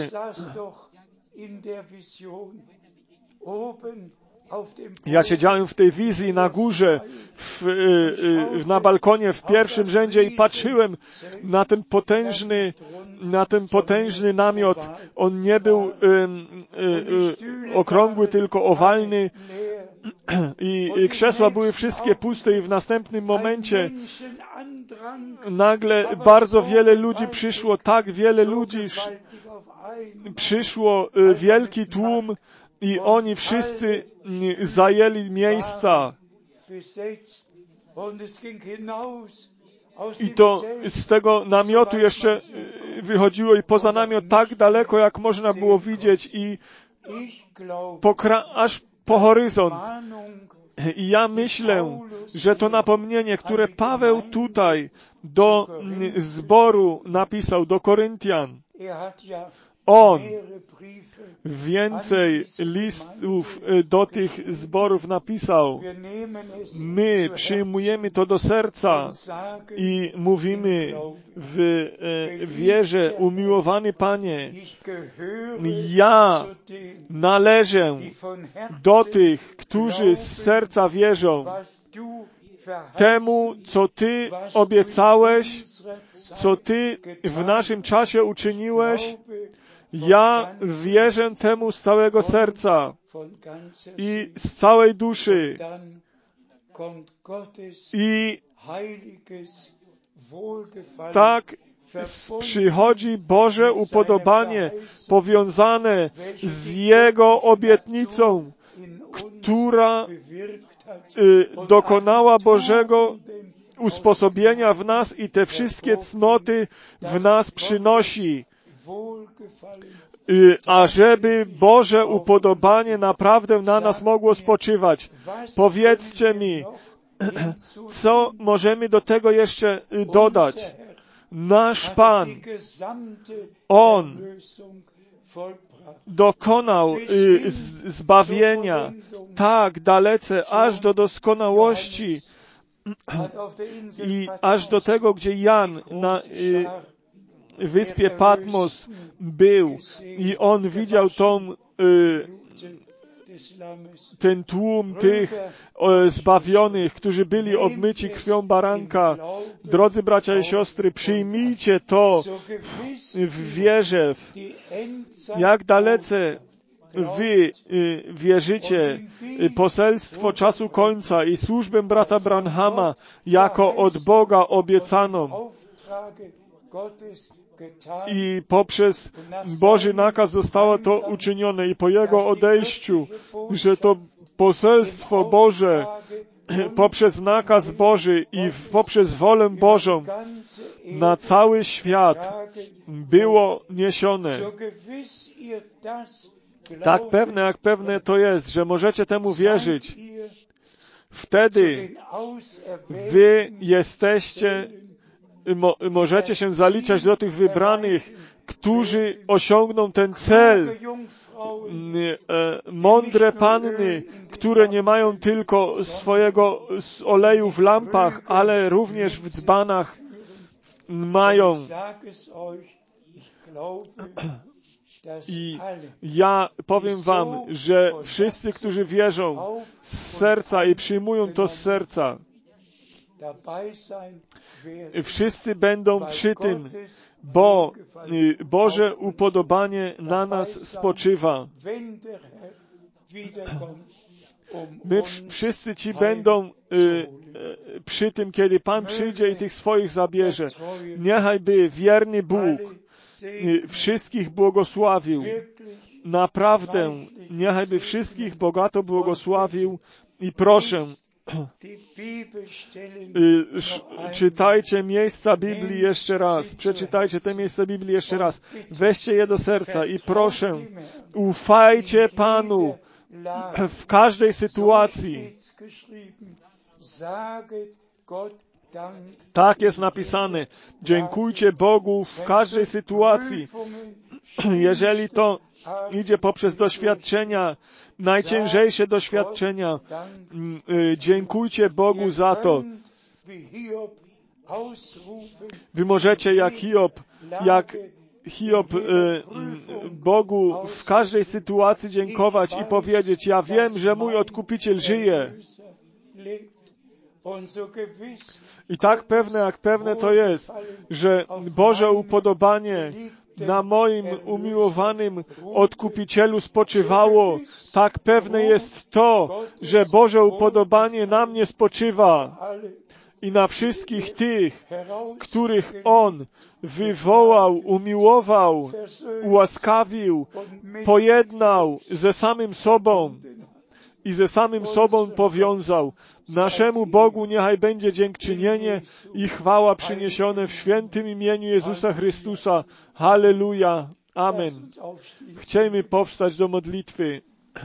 ja siedziałem w tej wizji na górze, w, w, na balkonie w pierwszym rzędzie i patrzyłem na ten potężny, na ten potężny namiot. On nie był y, y, y, okrągły, tylko owalny i, i krzesła były wszystkie puste i w następnym momencie nagle bardzo wiele ludzi przyszło, tak wiele ludzi przyszło, y, wielki tłum i oni wszyscy zajęli miejsca. I to z tego namiotu jeszcze wychodziło i poza namiot tak daleko, jak można było widzieć i po, aż po horyzont. I ja myślę, że to napomnienie, które Paweł tutaj do zboru napisał, do Koryntian, on więcej listów do tych zborów napisał. My przyjmujemy to do serca i mówimy w wierze, umiłowany Panie, ja należę do tych, którzy z serca wierzą temu, co Ty obiecałeś, co Ty w naszym czasie uczyniłeś. Ja wierzę temu z całego serca i z całej duszy. I tak przychodzi Boże upodobanie powiązane z Jego obietnicą, która dokonała Bożego usposobienia w nas i te wszystkie cnoty w nas przynosi. Ażeby Boże upodobanie naprawdę na nas mogło spoczywać. Powiedzcie mi, co możemy do tego jeszcze dodać? Nasz Pan, On dokonał zbawienia tak dalece, aż do doskonałości i aż do tego, gdzie Jan na wyspie Patmos był i on widział tą, ten tłum tych zbawionych, którzy byli obmyci krwią baranka. Drodzy bracia i siostry, przyjmijcie to w wierze, jak dalece wy wierzycie poselstwo czasu końca i służbę brata Branhama jako od Boga obiecaną. I poprzez Boży nakaz zostało to uczynione i po Jego odejściu, że to poselstwo Boże poprzez nakaz Boży i poprzez wolę Bożą na cały świat było niesione. Tak pewne, jak pewne to jest, że możecie temu wierzyć. Wtedy wy jesteście Mo, możecie się zaliczać do tych wybranych, którzy osiągną ten cel. Mądre panny, które nie mają tylko swojego oleju w lampach, ale również w dzbanach mają. I ja powiem wam, że wszyscy, którzy wierzą z serca i przyjmują to z serca, Wszyscy będą przy tym, bo Boże upodobanie na nas spoczywa. My wszyscy ci będą y, y, przy tym, kiedy Pan przyjdzie i tych swoich zabierze. Niechaj by wierny Bóg y, wszystkich błogosławił. Naprawdę, niechaj by wszystkich bogato błogosławił i proszę, y, czytajcie miejsca Biblii jeszcze raz. Przeczytajcie te miejsca Biblii jeszcze raz. Weźcie je do serca i proszę, ufajcie Panu w każdej sytuacji. Tak jest napisane. Dziękujcie Bogu w każdej sytuacji. Jeżeli to idzie poprzez doświadczenia, najciężejsze doświadczenia, dziękujcie Bogu za to. Wy możecie jak Hiob, jak Hiob y, y, Bogu w każdej sytuacji dziękować i powiedzieć, ja wiem, że mój Odkupiciel żyje. I tak pewne, jak pewne to jest, że Boże upodobanie na moim umiłowanym Odkupicielu spoczywało, tak pewne jest to, że Boże upodobanie na mnie spoczywa. I na wszystkich tych, których On wywołał, umiłował, ułaskawił, pojednał ze samym sobą i ze samym sobą powiązał. Naszemu Bogu niechaj będzie dziękczynienie i chwała przyniesione w świętym imieniu Jezusa Chrystusa. Halleluja. Amen. Chciejmy powstać do modlitwy.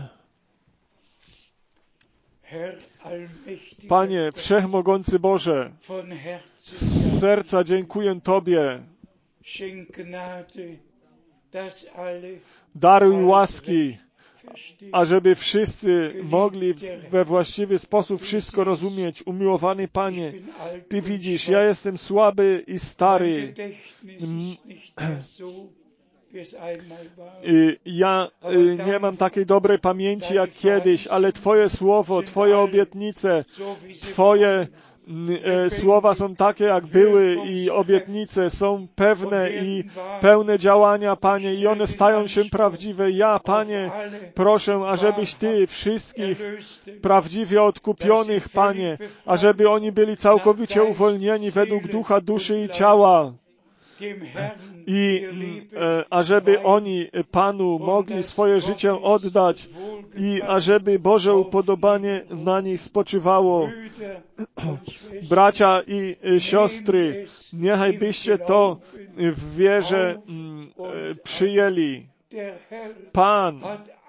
Panie, Wszechmogący Boże, z serca dziękuję Tobie. Daruj łaski, ażeby wszyscy mogli we właściwy sposób wszystko rozumieć. Umiłowany Panie, Ty widzisz, ja jestem słaby i stary. Ja nie mam takiej dobrej pamięci jak kiedyś, ale Twoje słowo, Twoje obietnice, Twoje słowa są takie, jak były i obietnice są pewne i pełne działania, Panie, i one stają się prawdziwe. Ja, Panie, proszę, ażebyś Ty wszystkich prawdziwie odkupionych, Panie, ażeby oni byli całkowicie uwolnieni według ducha, duszy i ciała. I e, ażeby oni Panu mogli swoje życie oddać i ażeby Boże upodobanie na nich spoczywało. Bracia i siostry, niechaj byście to w wierze mm, e, przyjęli. Pan,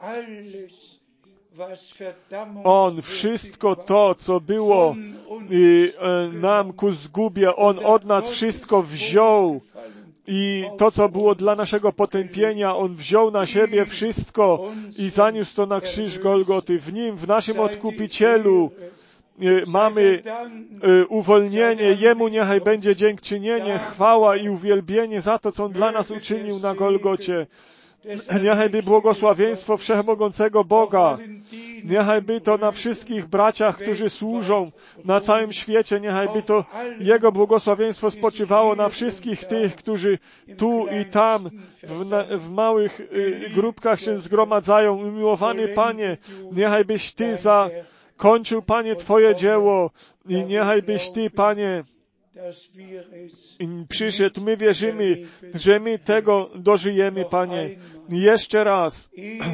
On wszystko to, co było y, y, nam ku zgubie, On od nas wszystko wziął i to, co było dla naszego potępienia, On wziął na siebie wszystko i zaniósł to na krzyż Golgoty. W Nim, w naszym Odkupicielu y, mamy y, uwolnienie. Jemu niechaj będzie dziękczynienie, chwała i uwielbienie za to, co On dla nas uczynił na Golgocie. Niechaj by błogosławieństwo Wszechmogącego Boga, niechaj by to na wszystkich braciach, którzy służą na całym świecie, niechaj by to Jego błogosławieństwo spoczywało na wszystkich tych, którzy tu i tam w, na, w małych y, grupkach się zgromadzają. Umiłowany Panie, niechaj byś Ty zakończył, Panie, Twoje dzieło i niechaj byś Ty, Panie, przyszedł. My wierzymy, że my tego dożyjemy, Panie. Jeszcze raz.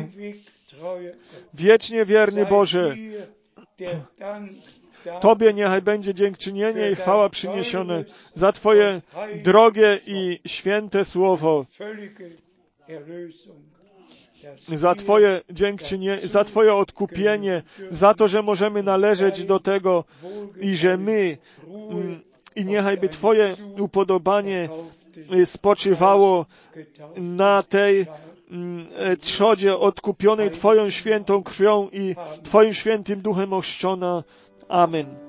Wiecznie wierny Boże, Tobie niechaj będzie dziękczynienie i chwała przyniesione za Twoje drogie i święte słowo. Za Twoje dziękczynienie, za Twoje odkupienie, za to, że możemy należeć do tego i że my i niechaj by Twoje upodobanie spoczywało na tej trzodzie odkupionej Twoją świętą krwią i Twoim świętym duchem ochrzczona. Amen.